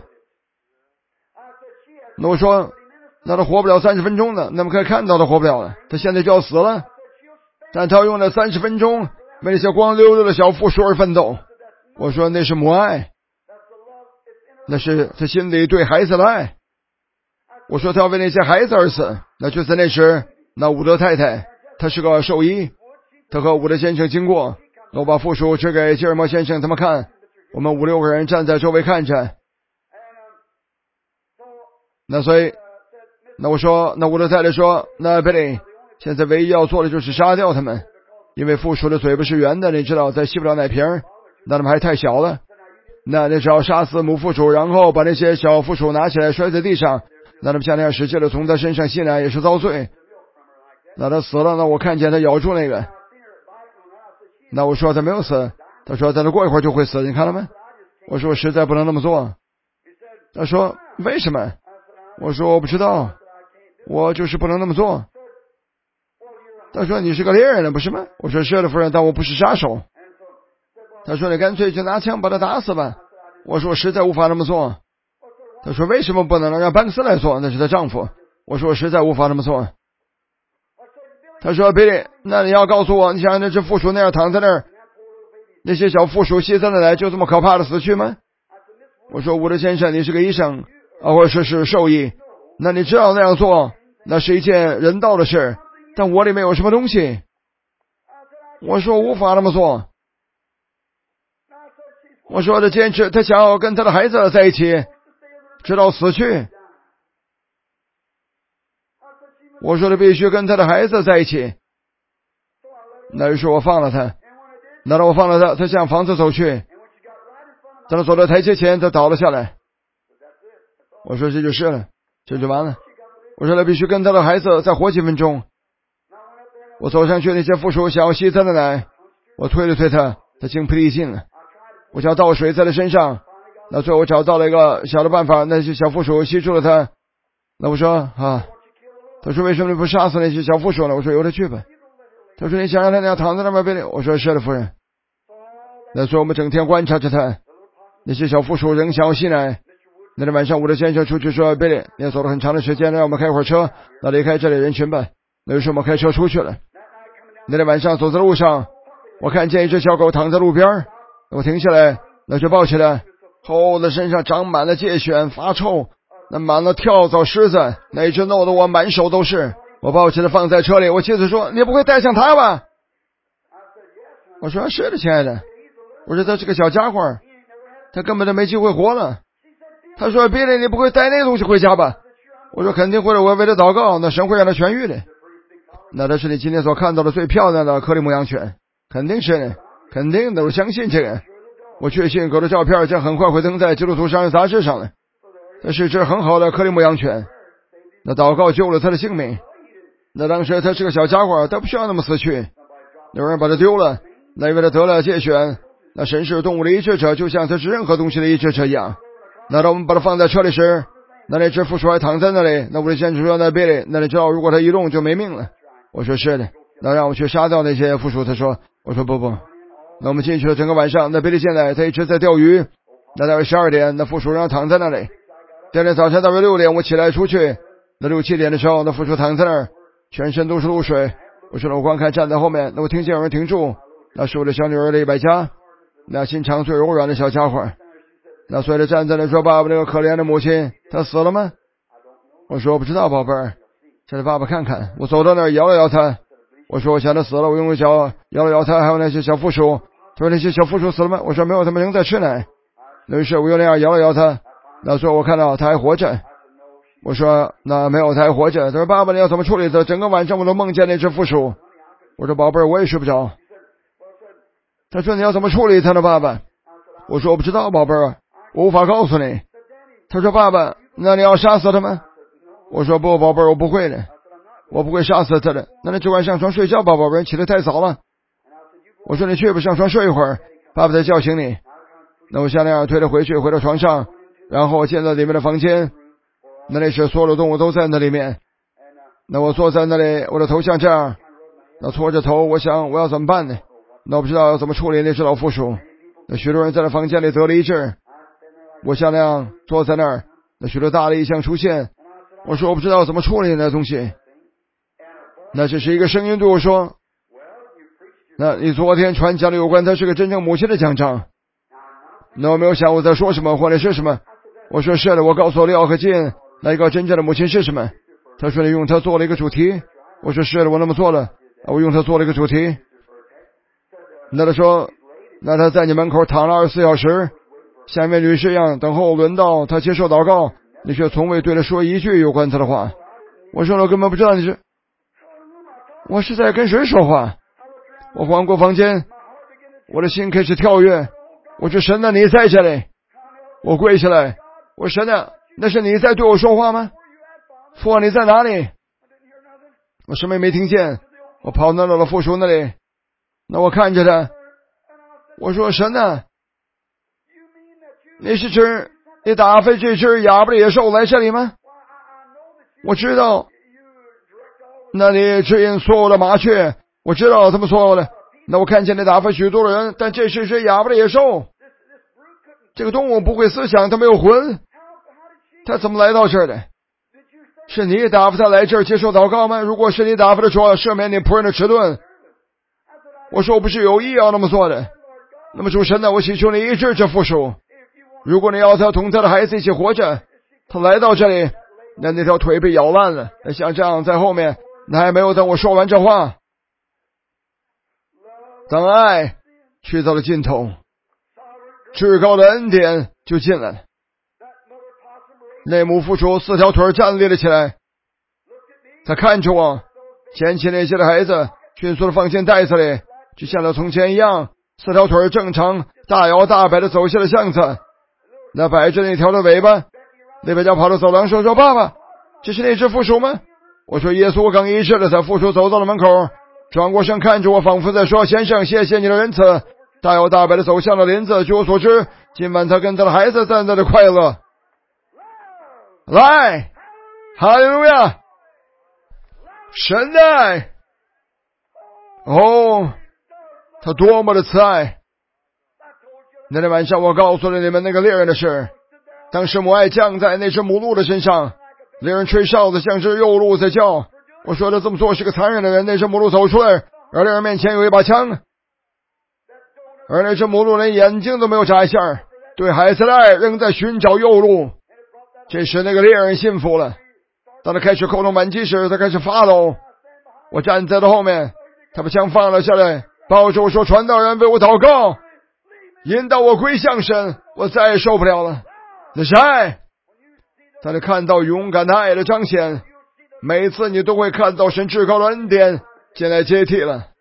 那我说那他活不了三十分钟呢，那么可以看到他活不了了，他现在就要死了。但他用了三十分钟为那些光溜溜的小负鼠而奋斗。我说那是母爱，那是他心里对孩子的爱。我说他要为那些孩子而死。那就在那时，那伍德太太她是个兽医，她和伍德先生经过，我把负鼠指给吉尔摩先生他们看，我们五六个人站在周围看着。那所以那我说那伍德太太说，那贝利现在唯一要做的就是杀掉他们，因为负鼠的嘴巴是圆的，你知道，再吸不了奶瓶，那他们还太小了。那你只要杀死母负鼠，然后把那些小负鼠拿起来摔在地上，那他们像那样使劲的从他身上吸奶也是遭罪。那他死了，那我看见他咬住那个，那我说他没有死，他说在那过一会儿就会死，你看了没？我说我实在不能那么做。他说为什么？我说我不知道，我就是不能那么做。他说你是个猎人了不是吗？我说是的夫人，但我不是杀手。他说你干脆就拿枪把他打死吧。我说我实在无法那么做。他说为什么不能让班克斯来做？那是她丈夫。我说我实在无法那么做。他说比利，那你要告诉我，你想那只负鼠那样躺在那儿，那些小负鼠吸他的奶就这么可怕的死去吗？我说伍德先生，你是个医生啊，或者是兽医，那你知道那样做那是一件人道的事，但我里面有什么东西？我说无法那么做。我说他坚持，他想要跟他的孩子在一起直到死去。我说他必须跟他的孩子在一起。那于是我放了他，那让我放了他，他向房子走去，当他走到台阶前，他倒了下来。我说这就是了，这就完了。我说他必须跟他的孩子再活几分钟。 我走上去，那些附属想要吸他的奶，我推了推他，他精疲力尽了。我想倒水在他身上，那最后我找到了一个小的办法，那些小附属吸住了他。那我说啊，他说为什么你不杀死那些小附属呢？我说由他去吧。他说你想让他那样躺在那边贝利？我说是的，夫人。那所以我们整天观察着他，那些小附属仍想要吸奶。那天晚上，我的先生出去说：“贝利，你也走了很长的时间，让我们开会儿车，那离开这里人群吧。”那于是我们开车出去了。那天晚上走在路上，我看见一只小狗躺在路边，我停下来，那就抱起来，后的身上长满了疥癣，发臭，那满了跳蚤虱子，那一只弄得我满手都是。我抱起来放在车里，我妻子说：“你不会带上它吧？”我说：“是的，亲爱的。”我说：“他是个小家伙，他根本就没机会活了。”他说：“别人你不会带那东西回家吧？”我说：“肯定会的，我为他祷告，那神会让他痊愈的。”那这是你今天所看到的最漂亮的克里牧羊犬，肯定是的，肯定的，我相信这个。我确信狗的照片将很快会登在基督徒商业杂志上了。这是只很好的克里牧羊犬，那祷告救了他的性命。那当时他是个小家伙，他不需要那么死去，有人把他丢了，那因为他得了疥癣，那神是动物的医治者，就像他是任何东西的医治者一样。那当我们把它放在车里时，那那只附属还躺在那里。那我的先生说：“那贝利，那你知道如果他一动就没命了。”我说：“是的。”那让我去杀掉那些附属。他说：“我说不不。”那我们进去了整个晚上。那贝利现在他一直在钓鱼。那大约十二点，那附属让躺在那里。第二天早上大约六点，我起来出去。那六七点的时候，那附属躺在那儿，全身都是露水。我说：“我观看站在后面。”那我听见有人停住，那是我的小女儿的一百家，那心肠最柔软的小家伙。那随着站在那说：“爸爸，那个可怜的母亲，她死了吗？”我说：“我不知道，宝贝儿，叫他爸爸看看。”我走到那儿摇了摇他，我说：“我想他死了。”我用脚摇了摇他，还有那些小附属。他说：“那些小附属死了吗？”我说：“没有，他们仍在吃奶。”于是我又那样摇了摇他，那说：“我看到他还活着。”我说：“那没有，他还活着。”他说：“爸爸，你要怎么处理他？整个晚上我都梦见那只附属。”我说：“宝贝儿，我也睡不着。”他说：“你要怎么处理他呢，爸爸？”我说：“我不知道，宝贝儿。”我无法告诉你。他说：“爸爸，那你要杀死他吗？”我说：“不，宝贝儿，我不会的，我不会杀死他的。那你只管上床睡觉吧，宝贝儿，起得太早了。”我说：“你去吧，上床睡一会儿，爸爸再叫醒你。”那我像那样推着回去，回到床上，然后我进到里面的房间。那里是所有的动物都在那里面。那我坐在那里，我的头像这样，那搓着头，我想我要怎么办呢？那我不知道要怎么处理那只老附属。那许多人在那房间里得了一治。我像那样坐在那儿，那许多大的异象出现。我说我不知道怎么处理那东西。那只是一个声音对我说：“那你昨天传讲的有关他是个真正母亲的讲章。”那我没有想我在说什么或者是什么。我说：“是的，我告诉利奥和金那一个真正的母亲是什么。”他说：“你用它做了一个主题。”我说：“是的，我那么做了，我用它做了一个主题。”那他说：“那他在你门口躺了二十四小时，像一位女士一样等候轮到他接受祷告，你却从未对他说一句有关他的话。”我说：“我根本不知道你是，我是在跟谁说话。”我环过房间，我的心开始跳跃。我说：“神啊，你在这里！”我跪下来，我说：“神啊，那是你在对我说话吗？父啊，你在哪里？”我什么也没听见。我跑到了附属那里，那我看着他，我说：“神啊，你是指你打飞这只哑巴的野兽来这里吗？”我知道，那你指引所有的麻雀，我知道他们所有的。那我看见你打飞许多的人，但这是只哑巴的野兽。这个动物不会思想，它没有魂，它怎么来到这儿的？是你打发他来这儿接受祷告吗？如果是你打发的，主要赦免你仆人的迟钝。我说我不是有意要那么做的。那么主神呢，我祈求你医治这附属。如果你要他同他的孩子一起活着，他来到这里，那那条腿被咬烂了，像这样在后面，那还没有等我说完这话，当爱去到了尽头，至高的恩典就进来了。那母附属四条腿站立了起来，他看着我，捡起那些的孩子，迅速的放进袋子里，就像他从前一样，四条腿正常大摇大摆的走下了巷子。那摆着那条的尾巴，那边家跑到走廊说：“说爸爸，这是那只附属吗？”我说：“耶稣刚医治了他。”附属走到了门口， 转过身看着我，仿佛在说：先生，谢谢你的仁慈。大摇大摆地走向了林子。据我所知，今晚他跟他的孩子在那里快乐。来，哈利路亚！神的爱，哦，他多么的慈爱！那天晚上我告诉了你们那个猎人的事。当时母爱降在那只母鹿的身上，猎人吹哨子，像只幼鹿在叫。我说他这么做是个残忍的人。那只母鹿走出来，而猎人面前有一把枪，而那只母鹿连眼睛都没有眨一下，对孩子的爱仍在寻找幼鹿。这时那个猎人信服了。当他开始扣动扳机时，他开始发抖。我站在他后面，他把枪放了下来，抱着我说：传道人为我祷告，引导我归向神。我再也受不了了。那是爱。当你看到勇敢的爱的彰显，每次你都会看到神至高的恩典进来接替了。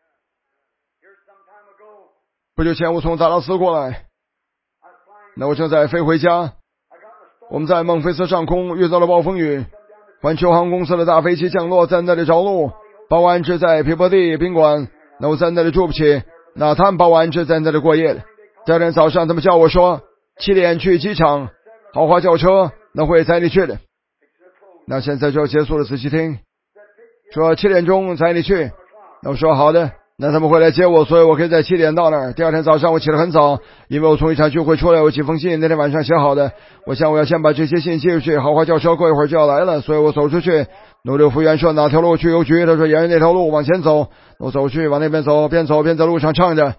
不久前我从达拉斯过来，那我正在飞回家。我们在孟菲斯上空遇到了暴风雨，环球航空公司的大飞机降落在那里着陆，把我安置在皮波蒂宾馆。那我在那里住不起，那他们把我安置在那里过夜的。第二天早上他们叫我说七点去机场，豪华轿车那会载你去的。那现在就要结束了，仔细听，说七点钟载你去。那我说好的，那他们会来接我，所以我可以在七点到那儿。第二天早上我起得很早，因为我从一场聚会出来，有几封信，那天晚上写好的。我想我要先把这些信寄出去，豪华轿车过一会儿就要来了，所以我走出去。那个服务员说哪条路去邮局，他说沿着那条路往前走。我走去往那边走，边走边在路上唱着：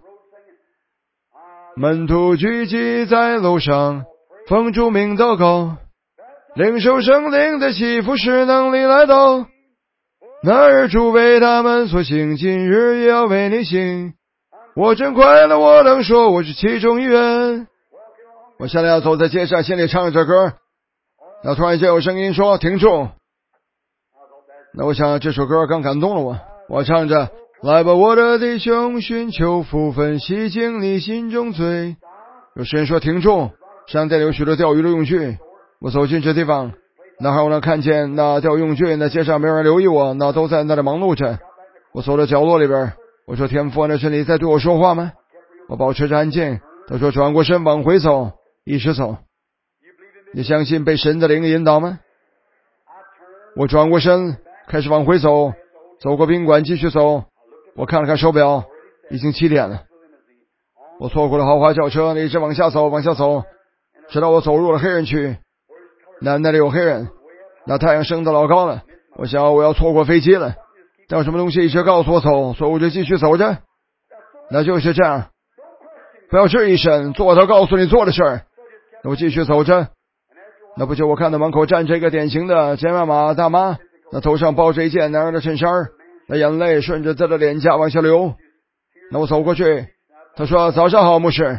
门徒聚集在楼上，奉主名祷告，领受圣灵的祈福使能力来到。那日主为他们所行，今日也要为你行。我真快乐，我能说我是其中一员。我下来要走在街上，心里唱着歌。那突然间有声音说停住。那我想这首歌刚感动了我。我唱着：来吧我的弟兄，寻求福分，洗净你心中罪。有诗人说停住，商店里有许多钓鱼的用具。我走进这地方，那还有人看见那钓鱼用具，那街上没有人留意我，那都在那里忙碌着。我走到角落里边，我说天父，那是你在对我说话吗？我保持着安静。他说转过身往回走，一直走。你相信被神的灵引导吗？我转过身开始往回走，走过宾馆继续走。我看了看手表，已经七点了。我错过了豪华轿车，一直往下走往下走，直到我走入了黑人区。那那里有黑人，那太阳升得老高了。我想我要错过飞机了，但有什么东西一直告诉我走，所以我就继续走着。那就是这样，不要质疑神，做他告诉你做的事儿。那我继续走着。那不久我看到门口站着一个典型的尖妈妈大妈，那头上包着一件男人的衬衫，那眼泪顺着她的脸颊往下流。那我走过去，她说早上好牧师。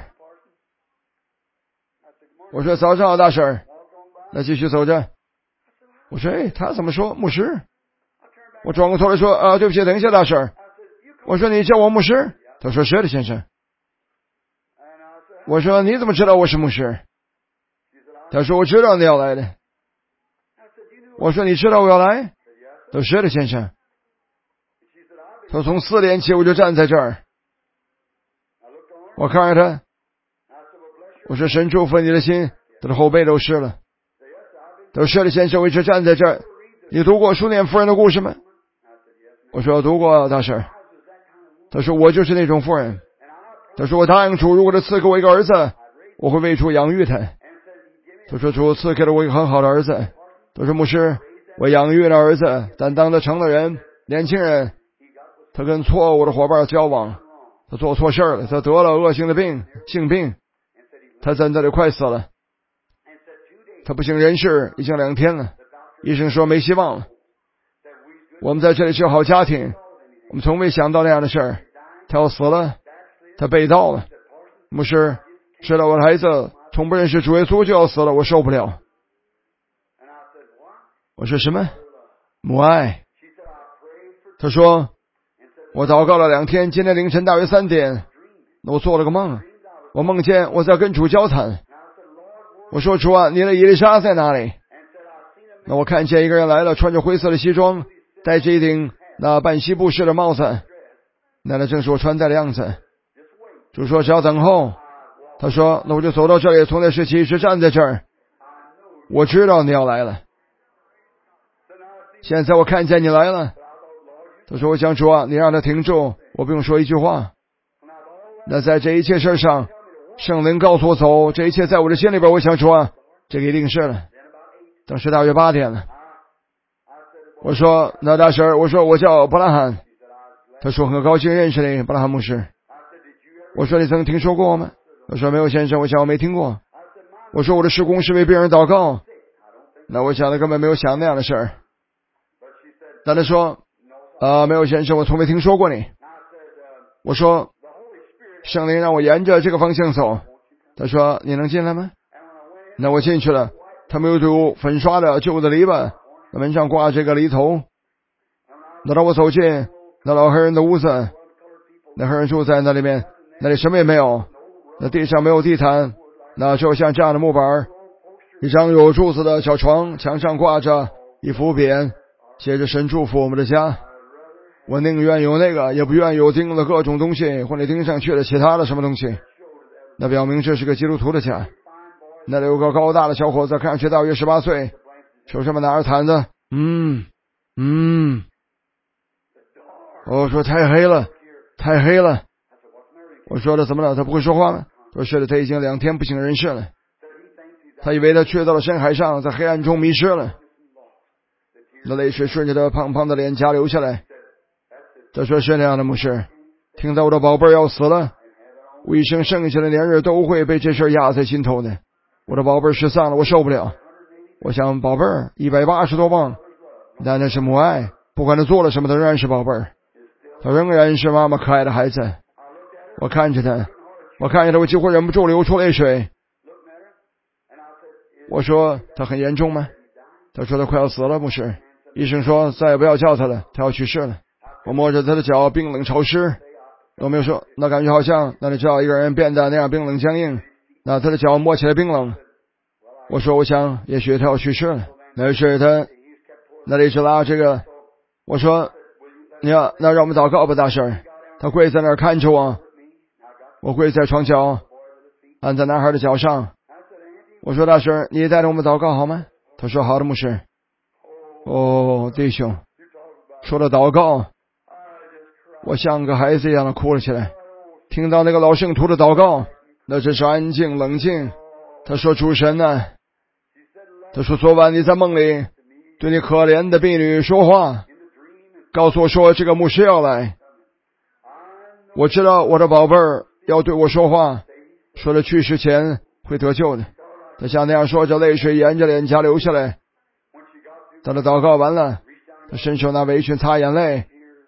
我说早上好大婶。那继续走着。我说哎，他怎么说牧师？我转过头来说啊，对不起，等一下大婶。我说你叫我牧师？他说是的先生。我说你怎么知道我是牧师？他说我知道你要来的。我说你知道我要来？他说是的先生。他说从四点起我就站在这儿。我看着他，我说神祝福你的心。他的后背都湿了。他说是的先生，我一直站在这儿。你读过书念夫人的故事吗？我说读过大婶。他说我就是那种夫人。他说我答应主，如果他赐给我一个儿子，我会为主养育他。他说主赐给了我一个很好的儿子。他说牧师，我养育了儿子，但当他成了人，年轻人，他跟错误的伙伴交往，他做错事了，他得了恶性的病，性病，他在那里快死了。他不省人事，已经两天了，医生说没希望了。我们在这里是好家庭，我们从未想到那样的事儿。他要死了，他被盗了。牧师，知道我的孩子从不认识主耶稣就要死了，我受不了。我说什么？母爱。他说我祷告了两天，今天凌晨大约三点，我做了个梦，我梦见我在跟主交谈。我说主啊，你的以利沙在哪里？那我看见一个人来了，穿着灰色的西装，戴着一顶那半西部式的帽子。 那那正是我穿戴的样子。主说只要等候。他说那我就走到这里，从那时起一直站在这儿。我知道你要来了，现在我看见你来了。他说我想主啊，你让他停住，我不用说一句话。那在这一切事上，圣灵告诉我走，这一切在我的心里边，我想主啊，这个一定是了。当时大约八点了。我说那大婶，我说我叫伯拉罕。他说很高兴认识你，伯拉罕牧师。我说你曾听说过我吗？他说没有先生，我想我没听过。我说我的事工是为病人祷告。那我想他根本没有想那样的事儿。但他说啊、呃，没有先生，我从没听说过你。我说圣灵让我沿着这个方向走。他说你能进来吗？那我进去了。他们有堵粉刷的旧的篱笆，那门上挂这个犁头。那当我走进那老黑人的屋子，那黑人住在那里面，那里什么也没有，那地上没有地毯，那就像这样的木板，一张有柱子的小床，墙上挂着一幅匾，写着神祝福我们的家。我宁愿有那个，也不愿有钉了各种东西，或者钉上去了其他的什么东西。那表明这是个基督徒的家。那里有个高大的小伙子，看上去大约十八岁，手上面拿着毯子。嗯嗯，我说太黑了，太黑了。我说了怎么了？他不会说话吗？我说是的，他已经两天不省人事了。他以为他去到了深海上，在黑暗中迷失了。那泪水顺着他胖胖的脸颊流下来。他说是那样的，牧师，听到我的宝贝儿要死了，我一生剩下的年日都会被这事压在心头的。我的宝贝儿失散了，我受不了。我想宝贝儿一百八十多磅，但那是母爱，不管他做了什么，他仍然是宝贝儿，他仍然是妈妈可爱的孩子。我看着他，我看着他，我几乎忍不住流出泪水。我说他很严重吗？他说他快要死了，牧师。医生说再也不要叫他了，他要去世了。我摸着他的脚，冰冷潮湿。我没有说，那感觉好像那你知道一个人变得那样冰冷僵硬，那他的脚摸起来冰冷。我说我想也许他要去世了。那是他那里一直拉这个。我说你要那让我们祷告吧，大婶。他跪在那儿看着我，我跪在床角，按在男孩的脚上。我说大婶，你带着我们祷告好吗？他说好的，牧师。哦，弟兄，说了祷告，我像个孩子一样的哭了起来。听到那个老圣徒的祷告，那真是安静冷静。他说主神呢、啊？他说昨晚你在梦里对你可怜的婢女说话，告诉我说这个牧师要来。我知道我的宝贝儿要对我说话，说了去世前会得救的。他像那样说着，泪水沿着脸颊流下来。他的祷告完了，他伸手拿围裙擦眼泪。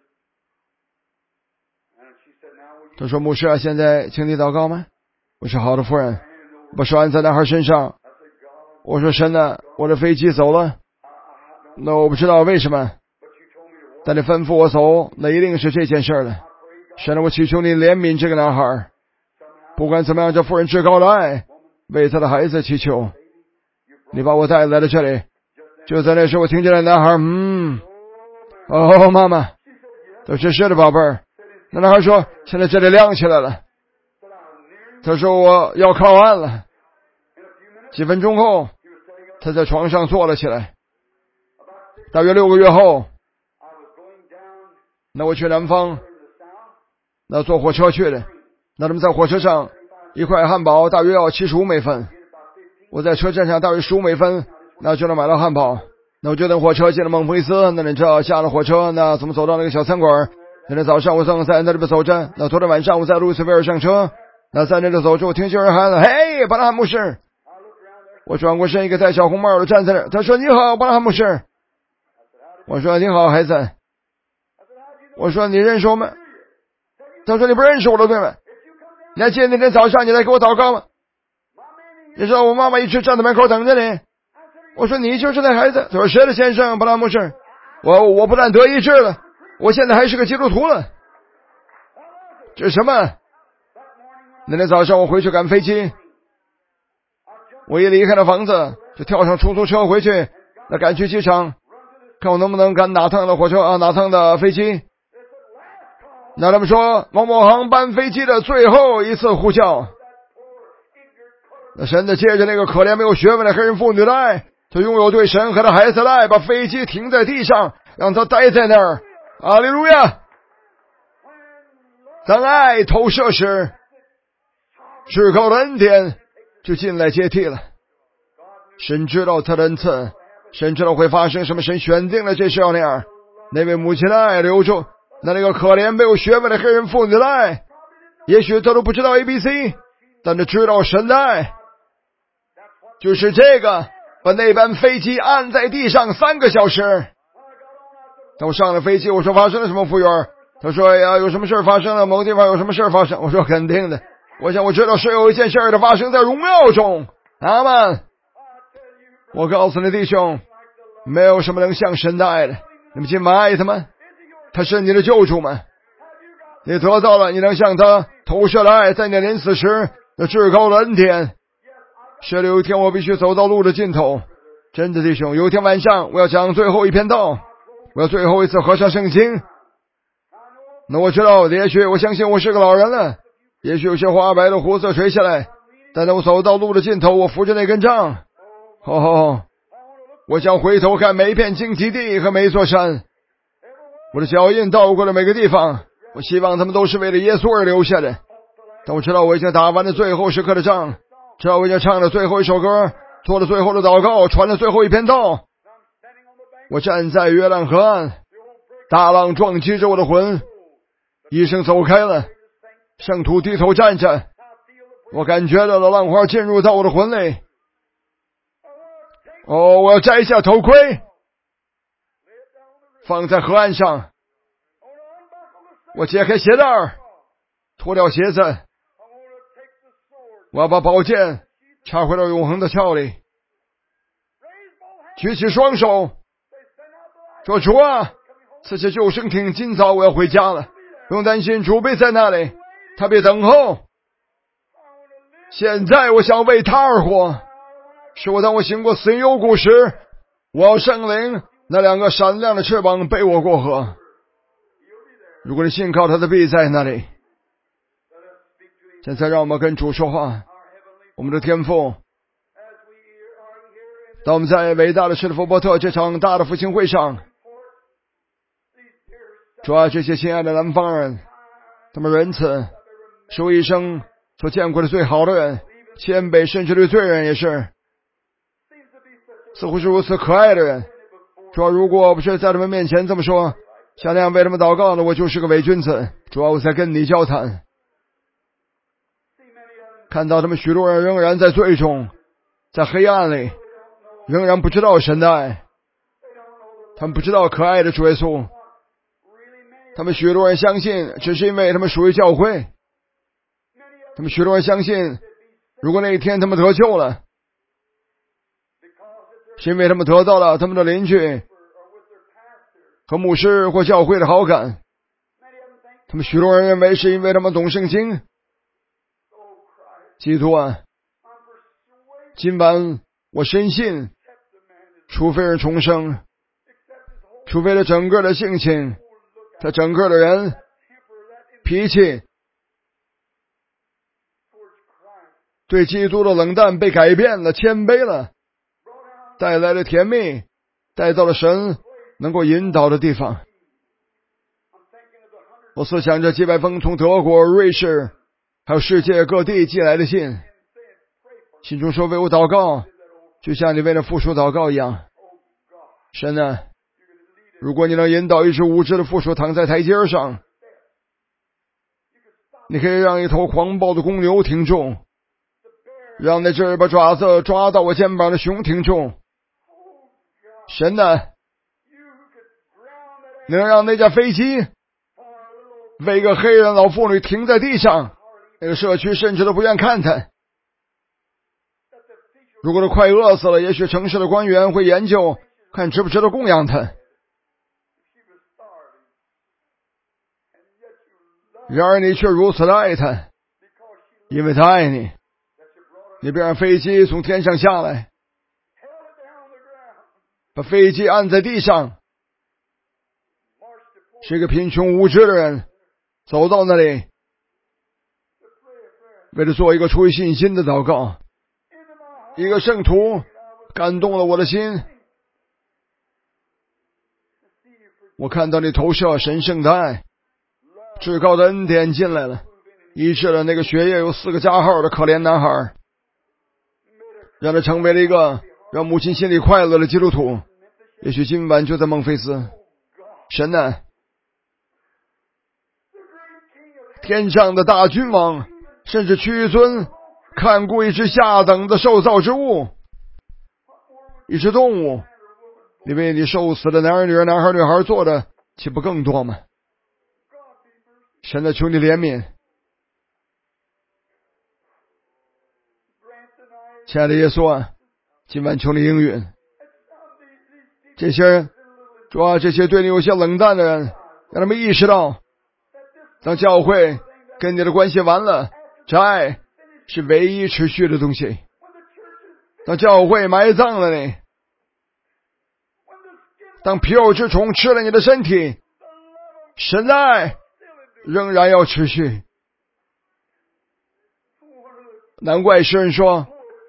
他说牧师啊，现在请你祷告吗？我说好的，夫人。把手按在男孩身上。我说神啊，我的飞机走了，那我不知道为什么，但你吩咐我走，那一定是这件事了。神啊，我祈求你怜悯这个男孩，不管怎么样，这夫人至高的爱，为他的孩子祈求。你把我带来了这里。就在那时候，我听见了男孩，嗯，哦，妈妈，都是是的，宝贝儿。那男孩说，现在这里亮起来了。他说我要靠岸了。几分钟后，他在床上坐了起来。大约六个月后，那我去南方，那坐火车去的。那他们在火车上，一块汉堡大约要七十五美分。我在车站上大约十五美分，那就能买到汉堡。那我就等火车进了孟菲斯，那你知道下了火车，那怎么走到那个小餐馆？那天早上我正在那里边走着，那昨天晚上我在路易斯维尔上车，那在那里走着，我听见人喊了：“嘿，巴拉汉牧师！”我转过身，一个戴小红帽的站在那儿，他说：“你好，巴拉汉牧师。”我说：“你好，孩子。”我说：“你认识我们？”他说：“你不认识我了，对吗？你还记得那天早上你来给我祷告吗？你知道我妈妈一直站在门口等着你。”我说：“你就是那孩子。”他说：“是的，先生，巴拉牧师。我我不但得医治了，我现在还是个基督徒了。”这是什么？那天早上我回去赶飞机，我一离开了房子，就跳上出租车回去，那赶去机场，看我能不能赶哪趟的火车啊，哪趟的飞机。 那他们说某某航班飞机的最后一次呼叫，那神的借着那个可怜没有学问的黑人妇女的爱，他拥有对神和他孩子的爱，把飞机停在地上，让他待在那儿。阿利路亚！当爱投射时，至高的恩典就进来接替了。神知道他的恩赐，神知道会发生什么，神选定了这是要那样。那位母亲的爱留住，那那个可怜没有学问的黑人妇女的爱，也许他都不知道 A B C， 但他知道神的爱，就是这个把那班飞机按在地上三个小时。当我上了飞机，我说发生了什么，服务员？他说哎呀，有什么事发生了，某个地方有什么事发生。我说肯定的，我想我知道是有一件事的发生在荣耀中。阿们。我告诉你弟兄，没有什么能像神的爱的。你们今晚爱他吗？他是你的救主吗？你得到了，你能向他投射的爱，在你临死时那至高的恩典。是的，有一天我必须走到路的尽头。真的弟兄，有一天晚上我要讲最后一篇道，我要最后一次合上圣经。那我知道，也许我相信我是个老人了，也许有些花白的胡子垂下来，但当我走到路的尽头，我扶着那根杖。哦，我想回头看每一片荆棘地和每一座山，我的脚印到过了每个地方，我希望他们都是为了耶稣而留下的。但我知道我已经打完了最后时刻的仗，知道我已经唱了最后一首歌，做了最后的祷告，传了最后一篇道。我站在约旦河岸，大浪撞击着我的魂，医生走开了，圣徒低头站着，我感觉到了浪花进入到我的魂里。哦，我要摘下头盔，放在河岸上。我解开鞋带，脱掉鞋子。我要把宝剑插回到永恒的鞘里。举起双手，说主啊，赐下救生艇，今早我要回家了。不用担心，主备在那里，他必等候。现在我想为他而活。是我当我行过死荫幽谷时，我要圣灵那两个闪亮的翅膀背我过河。如果你信靠他的必在那里。现在让我们跟主说话。我们的天父，当我们在伟大的施特福伯特这场大的复兴会上，主啊，这些亲爱的南方人，他们仁慈，是我一生所见过的最好的人，谦卑，甚至对罪人也是，似乎是如此可爱的人。主啊，如果不是在他们面前这么说，像那样为他们祷告呢，我就是个伪君子。主啊，我在跟你交谈，看到他们许多人仍然在罪中，在黑暗里，仍然不知道神的爱，他们不知道可爱的主耶稣。他们许多人相信，只是因为他们属于教会。他们许多人相信，如果那一天他们得救了，是因为他们得到了他们的邻居和牧师或教会的好感。他们许多人认为是因为他们懂圣经。基督啊，今晚我深信，除非是重生，除非他整个的性情，他整个的人脾气对基督的冷淡被改变了，谦卑了，带来了甜蜜，带到了神能够引导的地方。我思想着几百封从德国、瑞士还有世界各地寄来的信，信中说为我祷告，就像你为了父鼠祷告一样。神啊，如果你能引导一只无知的父鼠躺在台阶上，你可以让一头狂暴的公牛停住，让那只把爪子抓到我肩膀的熊停住。神啊，你能让那架飞机为一个黑人老妇女停在地上，那个社区甚至都不愿看他。如果他快饿死了，也许城市的官员会研究看值不值得供养他。然而你却如此的爱他，因为他爱你，你便让飞机从天上下来，把飞机按在地上。是一个贫穷无知的人， 走到那里，为了做一个出于信心的祷告。一个圣徒感动了我的心，我看到你投射神圣的爱，至高的恩典进来了，医治了那个血液有四个加号的可怜男孩，让他成为了一个让母亲心里快乐的基督徒。也许今晚就在孟菲斯，神啊，天上的大君王甚至屈尊看顾一只下等的受造之物，一只动物，你为你受死的男儿女儿男孩女孩做的岂不更多吗？神啊，求你怜悯。亲爱的耶稣啊，今晚求你应允这些人，主啊，这些对你有些冷淡的人，让他们意识到，当教会跟你的关系完了，这爱是唯一持续的东西。当教会埋葬了你，当皮肉之虫吃了你的身体，神的爱仍然要持续。难怪诗人说，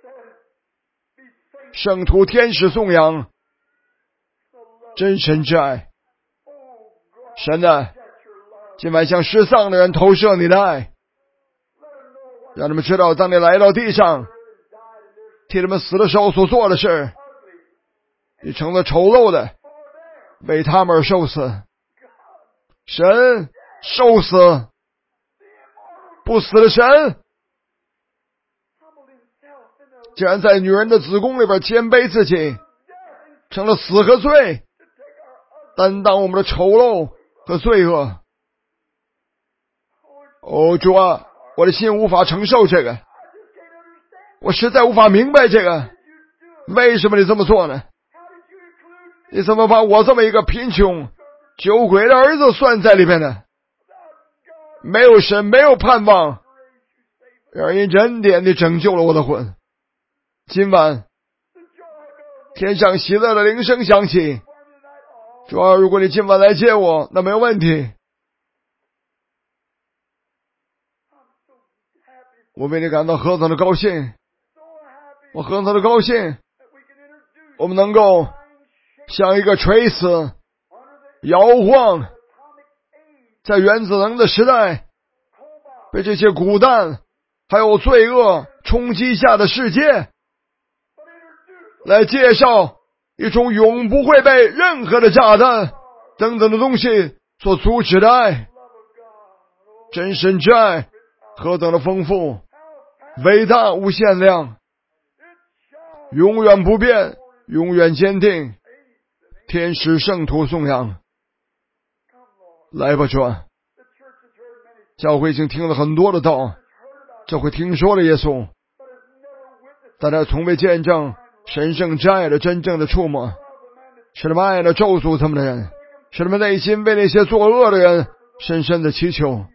圣徒天使颂扬真神之爱。神啊，今晚向失丧的人投射你的爱，让他们知道，当你来到地上替他们死的时候所做的事，你成了丑陋的，为他们而受死。神受死，不死的神竟然在女人的子宫里边谦卑自己，成了死和罪，担当我们的丑陋和罪恶。哦，主啊，我的心无法承受这个，我实在无法明白这个，为什么你这么做呢？你怎么把我这么一个贫穷酒鬼的儿子算在里面呢？没有神，没有盼望，而因恩典你拯救了我的魂。今晚天上喜乐的铃声响起，主啊，如果你今晚来接我，那没有问题。我为你感到何等的高兴，我何等的高兴，我们能够像一个垂死摇晃在原子能的时代，被这些古弹还有罪恶冲击下的世界，来介绍一种永不会被任何的炸弹等等的东西所阻止的爱。真神之爱何等的丰富，伟大无限量，永远不变，永远坚定。天使圣徒颂扬。来吧，主啊，教会已经听了很多的道，教会听说了耶稣，但他从未见证神圣之爱的真正的触摸，使他们爱了咒诅他们的人，使他们内心为那些作恶的人深深的祈求，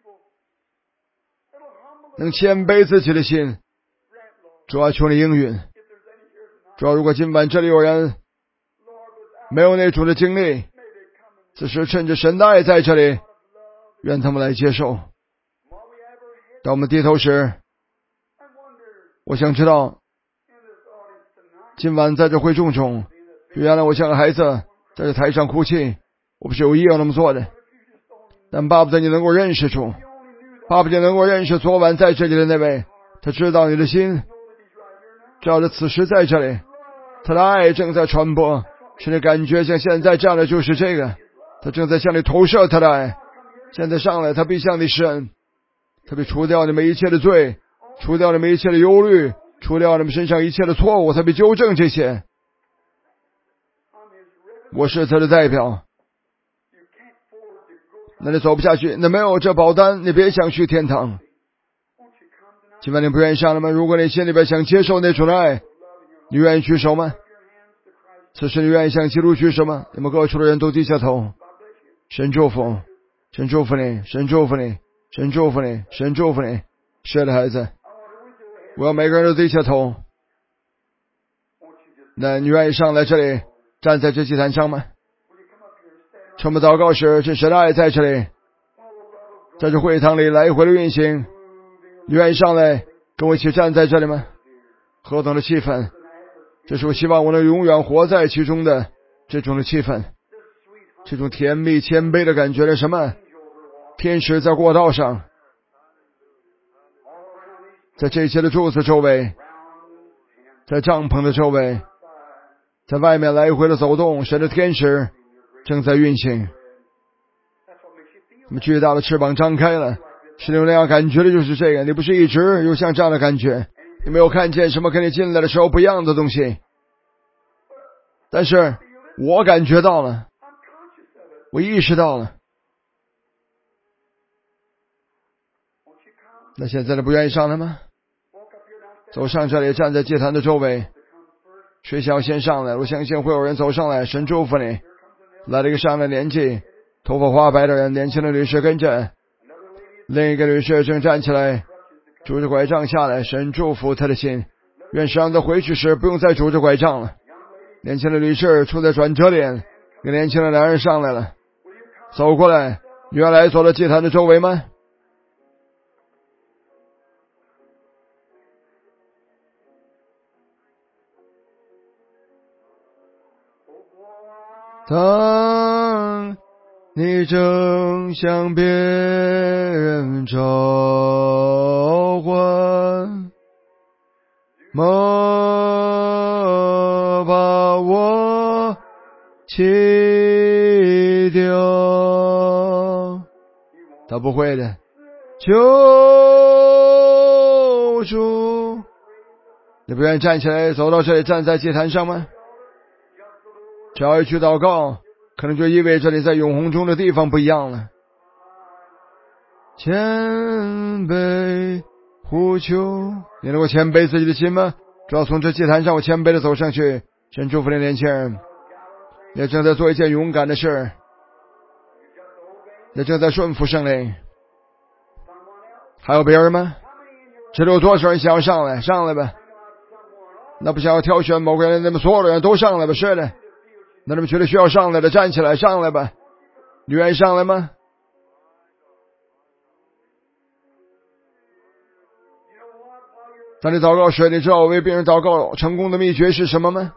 能谦卑自己的心。主啊，求你应允。主啊，如果今晚这里有人没有那种的经历，此时趁着神的爱在这里，愿他们来接受。当我们低头时，我想知道今晚在这会众中，原来我像个孩子在这台上哭泣，我不是有意要那么做的，但巴不得你能够认识主，巴不得能够认识昨晚在这里的那位，他知道你的心，知道他此时在这里，他的爱正在传播，使你感觉像现在这样的就是这个，他正在向你投射他的爱。现在上来，他必向你施恩，他必除掉你们一切的罪，除掉你们一切的忧虑，除掉你们身上一切的错误，他必纠正这些。我是他的代表，那你走不下去，那没有这保单，你别想去天堂。今晚你不愿意上来吗？如果你心里边想接受那种的爱，你愿意举手吗？此时你愿意向基督举手吗？你们各处的人都低下头。神祝福，神祝福你，神祝福你，神祝福你，神祝福你。是的，孩子，我要每个人都低下头。那你愿意上来这里，站在这祭坛上吗？趁我们祷告时，这神的爱在这里。 在这会堂里来回的运行。你愿意上来跟我一起站在这里吗？何等的气氛，这是我希望我能永远活在其中的这种的气氛，这种甜蜜谦卑的感觉是什么？天使在过道上，在这些的柱子周围，在帐篷的周围，在外面来回的走动，神的天使正在运行。那么巨大的翅膀张开了，是有那样感觉的就是这个，你不是一直有像这样的感觉，你没有看见什么跟你进来的时候不一样的东西，但是我感觉到了，我意识到了。那现在的不愿意上来吗？走上这里，站在祭坛的周围。谁想要先上来？我相信会有人走上来，神祝福你。来了一个上了年纪头发花白的人，年轻的女士跟着，另一个女士正站起来，拄着拐杖下来，神祝福她的心，愿神让她回去时不用再拄着拐杖了。年轻的女士处在转折点，一个年轻的男人上来了，走过来，原来走到祭坛的周围吗？当你正向别人召唤，莫把我弃掉。他不会的，救主。你不愿意站起来走到这里，站在祭坛上吗？只要一句祷告，可能就意味着你在永恒中的地方不一样了。谦卑呼求，你能够谦卑自己的心吗？只要从这祭坛上我谦卑的走上去。神祝福的年轻人，你正在做一件勇敢的事，你正在顺服圣灵。还有别人吗？这里有多少人想要上来？上来吧。那不想要挑选某个人，那么所有的人都上来吧。是的，那你们觉得需要上来的站起来，上来吧。你愿意上来吗？当你祷告时，你知道为别人祷告成功的秘诀是什么吗？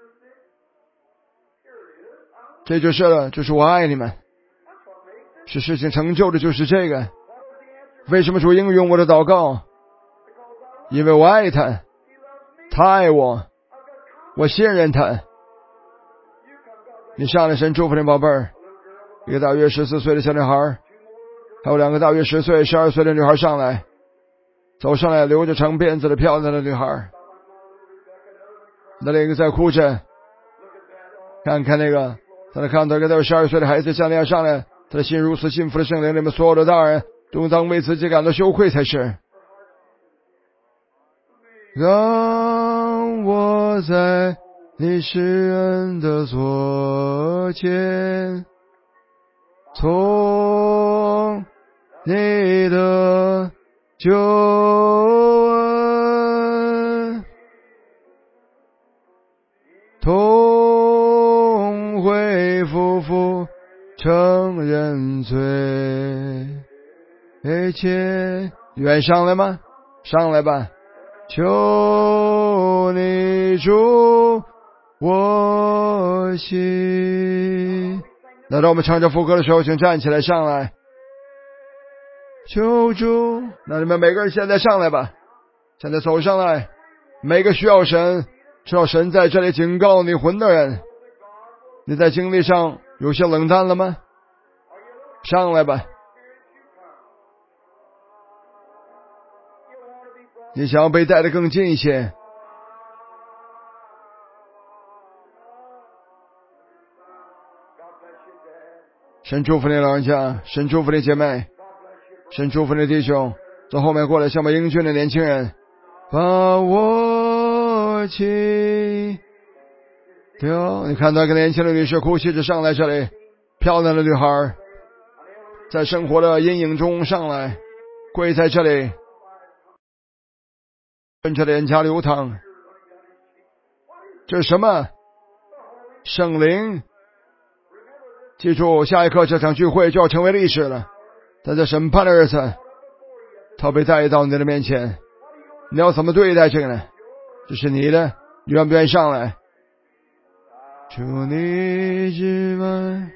这就是了，就是我爱你们。是事情成就的就是这个。为什么主应用我的祷告？因为我爱他，他爱我，我信任他。你上来，神祝福你宝贝儿。一个大约十四岁的小女孩，还有两个大约十岁、十二岁的女孩上来，走上来，留着长辫子的漂亮的女孩。那另一个在哭着，看看那个，在那看到一个大约十二岁的孩子像那样上来，他的心如此幸福的圣灵，你们所有的大人都应当为自己感到羞愧才是。让我在你施恩的座前，从你的救恩同会夫妇承认罪，一切愿上来吗？上来吧。求你主我心。那当我们唱着副歌的时候，请站起来上来。求主，那你们每个人现在上来吧，现在走上来。每个需要神，知道神在这里警告你魂的人，你在经历上有些冷淡了吗？上来吧。你想要被带得更近一些，神祝福你老人家，神祝福你姐妹，神祝福你弟兄。从后面过来像我们英俊的年轻人，把我弃掉。你看到一个年轻的女士哭泣着上来，这里漂亮的女孩在生活的阴影中上来，跪在这里，跟着脸颊流淌。这是什么？圣灵。记住，下一刻这场聚会就要成为历史了。 但在审判的日子，他被带到你的面前，你要怎么对待这个呢？这是你的，你愿不愿意上来？求你之外，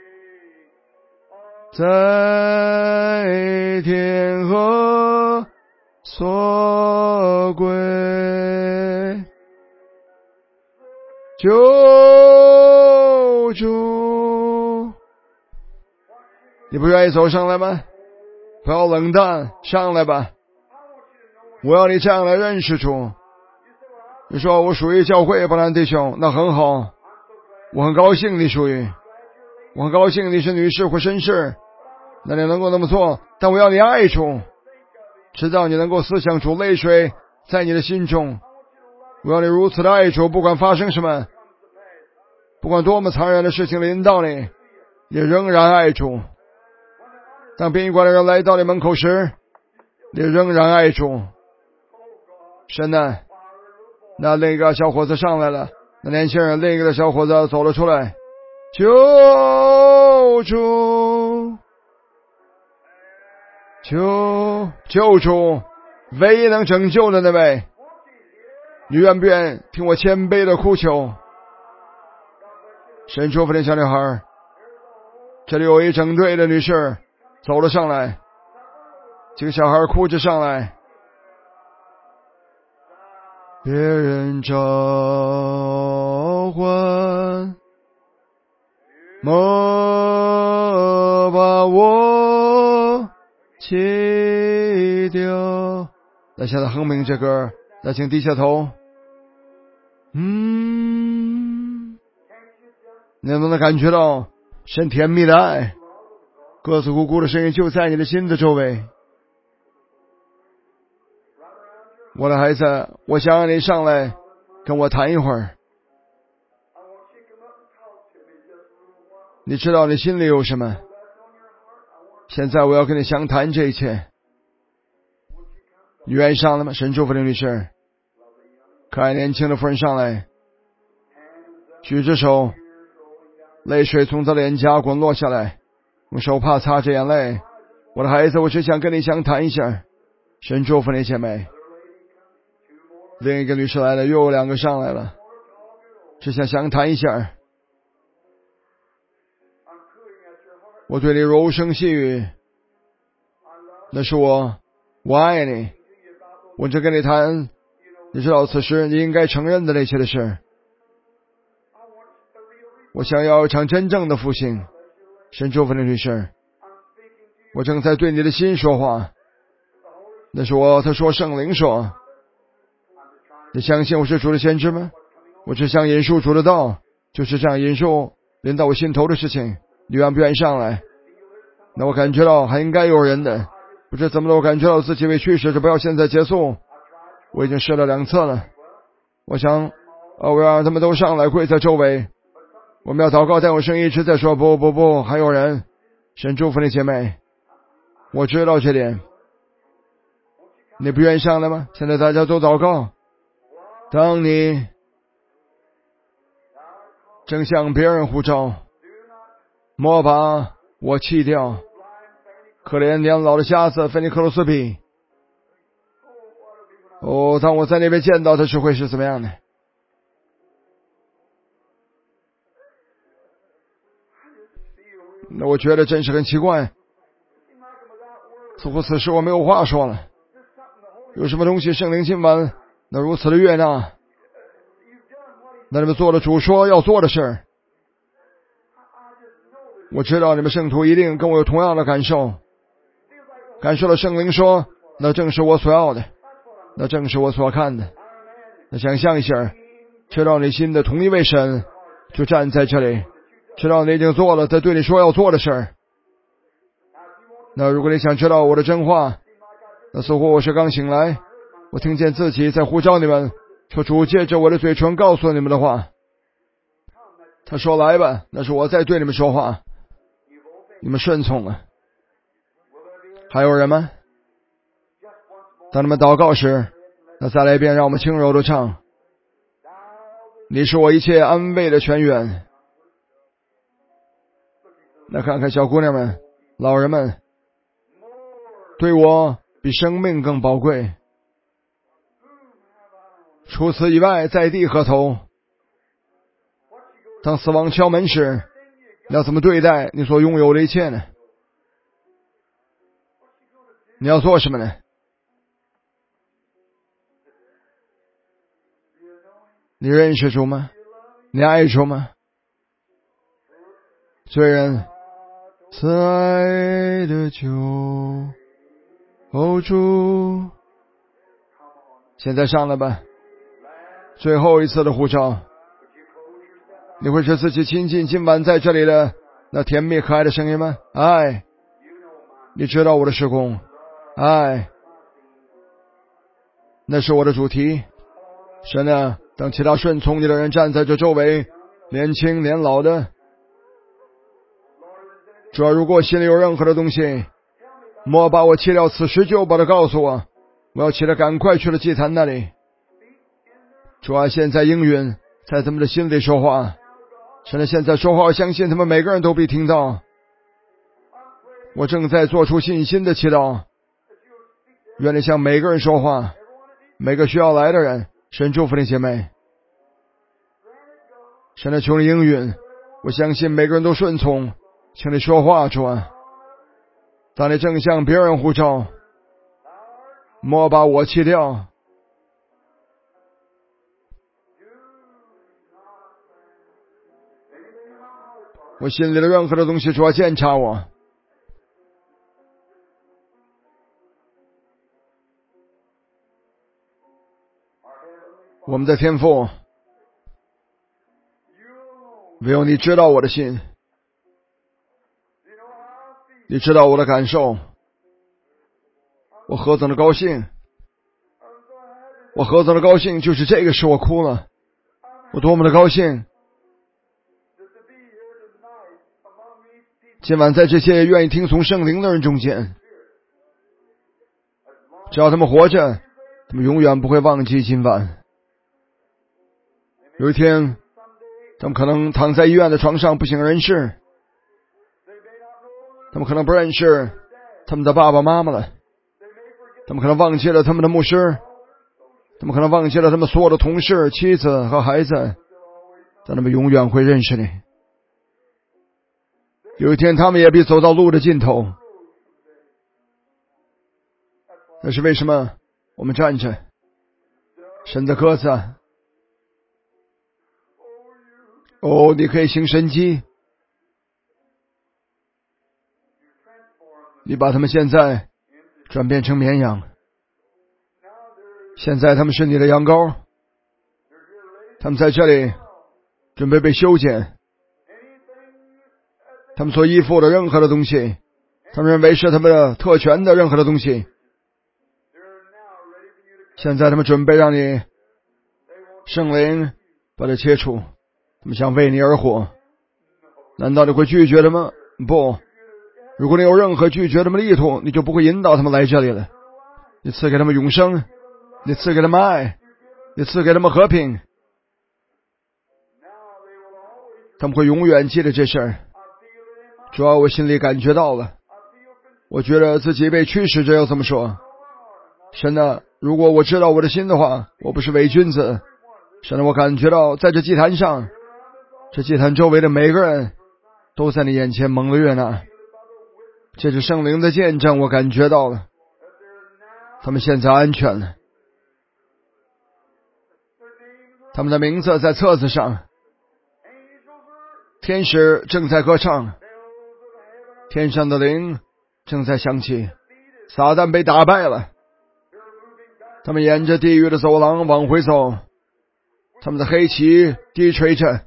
在天河所归，救主，你不愿意走上来吗？不要冷淡，上来吧。我要你这样来认识主。你说我属于教会，布兰弟兄，那很好，我很高兴你属于，我很高兴你是女士或绅士，那你能够那么做，但我要你爱主，直到你能够思想主，泪水在你的心中。我要你如此的爱主，不管发生什么，不管多么残忍的事情临到你，也仍然爱主。当殡仪馆的人来到你门口时，你仍然爱主。神呢，那另一个小伙子上来了，那年轻人另一个小伙子走了出来，救主，救救主，唯一能拯救的那位，你愿不愿意听我谦卑的哭求？神祝福的小女孩，这里有一整队的女士走了上来，这个小孩哭着上来，别人召唤，莫把我弃掉。那现在哼鸣这歌，那请低下头。嗯，你能不能感觉到神甜蜜的爱？咯吱咕咕的声音就在你的心的周围。我的孩子，我想让你上来跟我谈一会儿。你知道你心里有什么？现在我要跟你详谈这一切。你愿意上来吗？神祝福的女士，可爱年轻的妇人上来，举着手，泪水从她脸颊滚落下来，用手帕擦着眼泪。我的孩子，我只想跟你详谈一下。神祝福你姐妹。另一个女士来了，又有两个上来了，只想详谈一下。我对你柔声细语，那是我，我爱你。我只跟你谈，你知道此时你应该承认的那些的事。我想要一场真正的复兴。神祝福的女士，我正在对你的心说话，那是我，他说圣灵说。你相信我是主的先知吗？我只想引述主的道，就是这样引述临到我心头的事情。你愿不愿意上来？那我感觉到还应该有人的，不知怎么的，我感觉到自己为去世，这不要现在结束。我已经试了两次了，我想呃，我要让他们都上来跪在周围，我们要祷告，但我声音一直在说不不不，还有人。神祝福你姐妹，我知道这点。你不愿意上来吗？现在大家都祷告。当你正向别人呼召，莫把我弃掉。可怜年老的瞎子菲尼克罗斯比。哦，当我在那边见到他时会是怎么样的？那我觉得真是很奇怪，似乎此时我没有话说了。有什么东西圣灵今晚那如此的悦纳？那你们做了主说要做的事。我知道你们圣徒一定跟我有同样的感受，感受了圣灵说，那正是我所要的，那正是我所看的。那想象一下，知道你心的同一位神就站在这里，知道你已经做了他对你说要做的事。那如果你想知道我的真话，那似乎我是刚醒来，我听见自己在呼召你们，说主借着我的嘴唇告诉你们的话。他说来吧，那是我在对你们说话，你们顺从了。还有人吗？当你们祷告时，那再来一遍，让我们轻柔的唱，你是我一切安慰的泉源。那看看小姑娘们、老人们， 对我比生命更宝贵。除此以外，在地何头？当死亡敲门时，你要怎么对待你所拥有的一切呢？你要做什么呢？你认识主吗？你爱主吗？罪人，慈爱的救，哦主，现在上来吧，最后一次的呼召。你会使自己亲近今晚在这里的那甜蜜可爱的声音吗？爱，你知道我的事工，爱，那是我的主题。神啊，当其他顺从你的人站在这周围，年轻年老的，主要如果心里有任何的东西，莫把我弃掉，此时就把它告诉我，我要起来赶快去了祭坛那里。主啊，现在应允在他们的心里说话，神啊，现在说话，我相信他们每个人都必听到。我正在做出信心的祈祷，愿你向每个人说话，每个需要来的人，神祝福你姐妹。神啊，求你应允，我相信每个人都顺从，请你说话，主啊。当你正向别人呼召，莫把我弃掉。我心里的任何的东西，主要检查我。我们的天父，唯有你知道我的心，你知道我的感受，我何等的高兴，我何等的高兴，就是这个使我哭了，我多么的高兴。今晚在这些愿意听从圣灵的人中间，只要他们活着，他们永远不会忘记今晚。有一天，他们可能躺在医院的床上不省人事，他们可能不认识他们的爸爸妈妈了，他们可能忘记了他们的牧师，他们可能忘记了他们所有的同事、妻子和孩子，但他们永远会认识你。有一天，他们也必走到路的尽头。那是为什么我们站着，神的鸽子，哦，你可以行神迹，你把他们现在转变成绵羊，现在他们是你的羊羔，他们在这里准备被修剪，他们所依附的任何的东西，他们认为是他们的特权的任何的东西，现在他们准备让你圣灵把它切除，他们想为你而活。难道你会拒绝他们？不，如果你有任何拒绝他们的意图，你就不会引导他们来这里了。你赐给他们永生，你赐给他们爱，你赐给他们和平，他们会永远记得这事儿。主要我心里感觉到了，我觉得自己被驱使着要这么说。神啊，如果我知道我的心的话，我不是伪君子。神啊，我感觉到在这祭坛上，这祭坛周围的每个人都在你眼前蒙了悦纳，这是圣灵的见证，我感觉到了，他们现在安全了，他们的名字在册子上，天使正在歌唱，天上的灵正在响起，撒旦被打败了，他们沿着地狱的走廊往回走，他们的黑旗低垂着，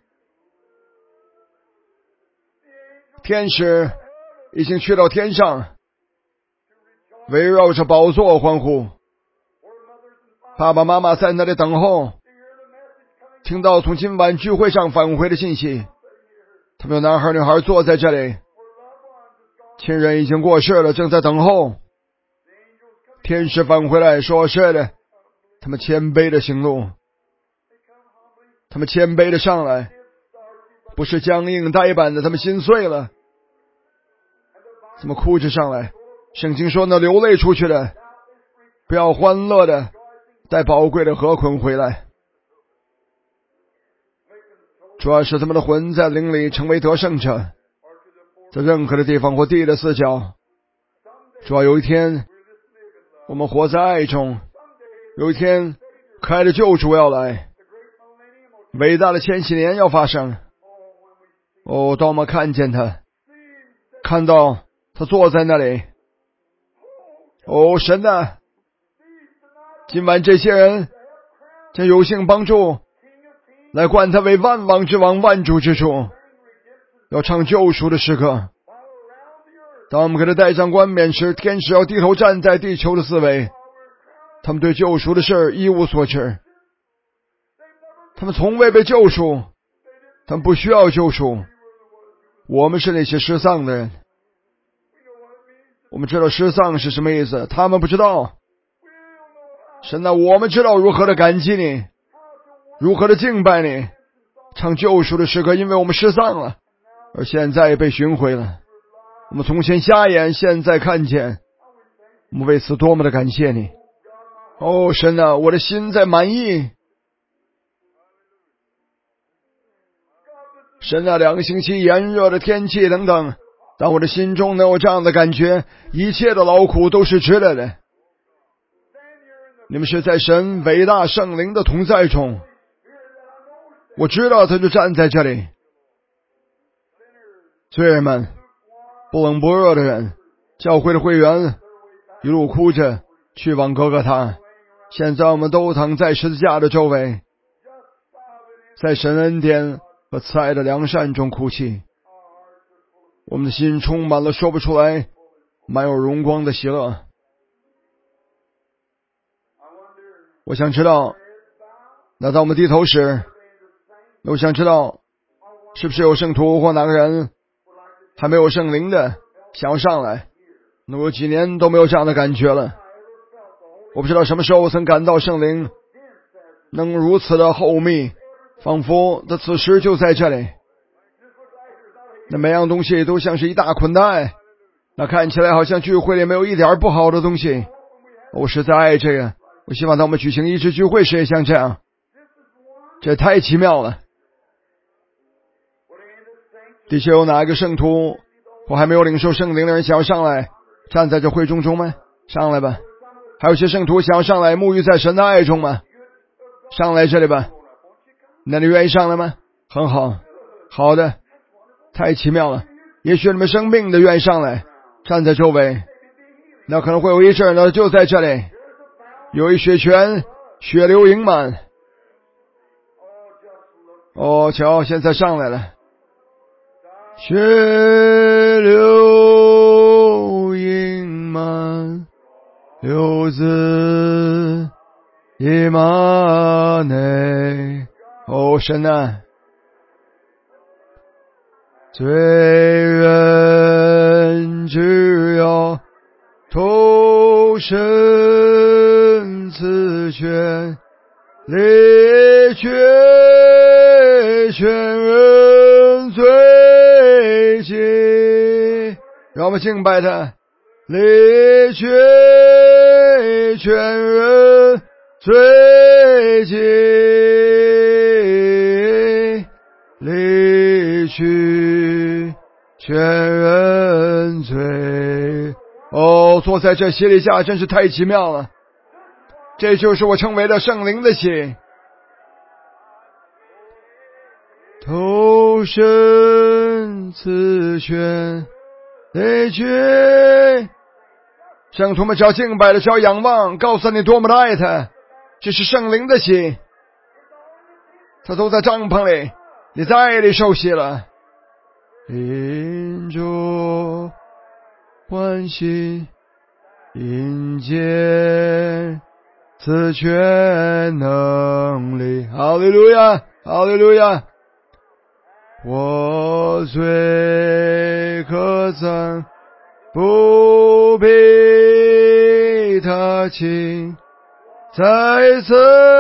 天使已经去到天上，围绕着宝座欢呼，爸爸妈妈在那里等候，听到从今晚聚会上返回的信息，他们有男孩女孩坐在这里，亲人已经过世了，正在等候天使返回来说，是的，他们谦卑的行路，他们谦卑的上来，不是僵硬呆板的，他们心碎了，他们哭着上来， 圣经说呢，流泪出去的，不要欢乐的带宝贵的禾捆回来。主要是他们的魂在灵里成为得胜者，在任何的地方或地的四角。主要有一天我们活在爱中，有一天可爱的救主要来，伟大的千禧年要发生。哦，当我们看见他，看到他坐在那里，哦，神啊，今晚这些人将有幸帮助来冠他为万王之王，万主之主，要唱救赎的诗歌。当我们给他戴上冠冕时，天使要低头站在地球的四围，他们对救赎的事一无所知，他们从未被救赎，他们不需要救赎。我们是那些失丧的人，我们知道失丧是什么意思，他们不知道。神啊，我们知道如何的感激你，如何的敬拜你，唱救赎的诗歌，因为我们失丧了，而现在被寻回了。我们从前瞎眼，现在看见，我们为此多么的感谢你。哦，神啊，我的心在满意。神啊，两个星期炎热的天气等等，当我的心中能有这样的感觉，一切的劳苦都是值得的。你们是在神伟大圣灵的同在中，我知道他就站在这里。罪人们，不冷不热的人，教会的会员一路哭着去往哥哥他，现在我们都躺在十字架的周围，在神恩典和慈爱的良善中哭泣。我们的心充满了说不出来满有荣光的喜乐。我想知道，那当我们低头时，我想知道是不是有圣徒或哪个人还没有圣灵的想要上来。那我几年都没有这样的感觉了，我不知道什么时候我曾感到圣灵能如此的厚密，仿佛他此时就在这里。那每样东西都像是一大捆带，那看起来好像聚会里没有一点不好的东西。我实在爱这个，我希望当我们举行医治聚会时也像这样，这太奇妙了。的确有哪一个圣徒或还没有领受圣灵的人想要上来站在这会众中吗？上来吧。还有些圣徒想要上来沐浴在神的爱中吗？上来这里吧。那你愿意上来吗？很好，好的，太奇妙了。也许你们生病的愿意上来站在周围，那可能会有一阵呢，就在这里有一血泉，血流盈满。哦，瞧，现在上来了，血流盈满，流自以马内。哦，神啊，罪人只要投身此泉，离却全人罪己。让我们敬拜他，离却全人罪己，离去全人罪。哦，坐在这洗礼下真是太奇妙了，这就是我称为的圣灵的洗。投身此泉，离去。圣徒们只要敬拜的，只要仰望，告诉你多么的爱他，这是圣灵的洗。他都在帐篷里，你在爱里受洗了。因着欢喜迎接此全能力。哈利路亚，哈利路亚。我罪可曾不比他轻，在此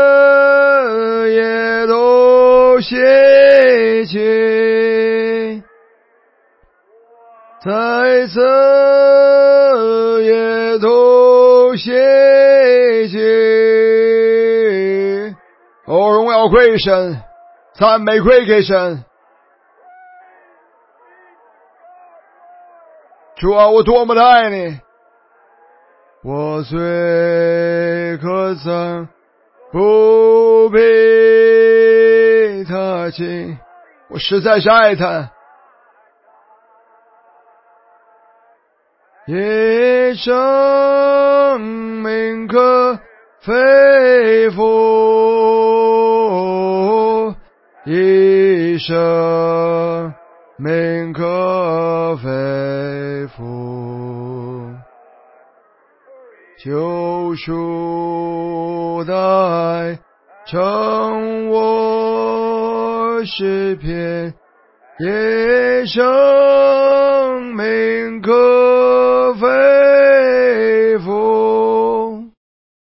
也都写清。 在此也都谢谢。哦，荣耀归神，赞美归给神。主啊，我多么的爱你，我最可憎不比他亲，我实在是爱他。一生命可肺腑，一生命可肺腑，救赎的爱成我诗篇，一生命可肺腑。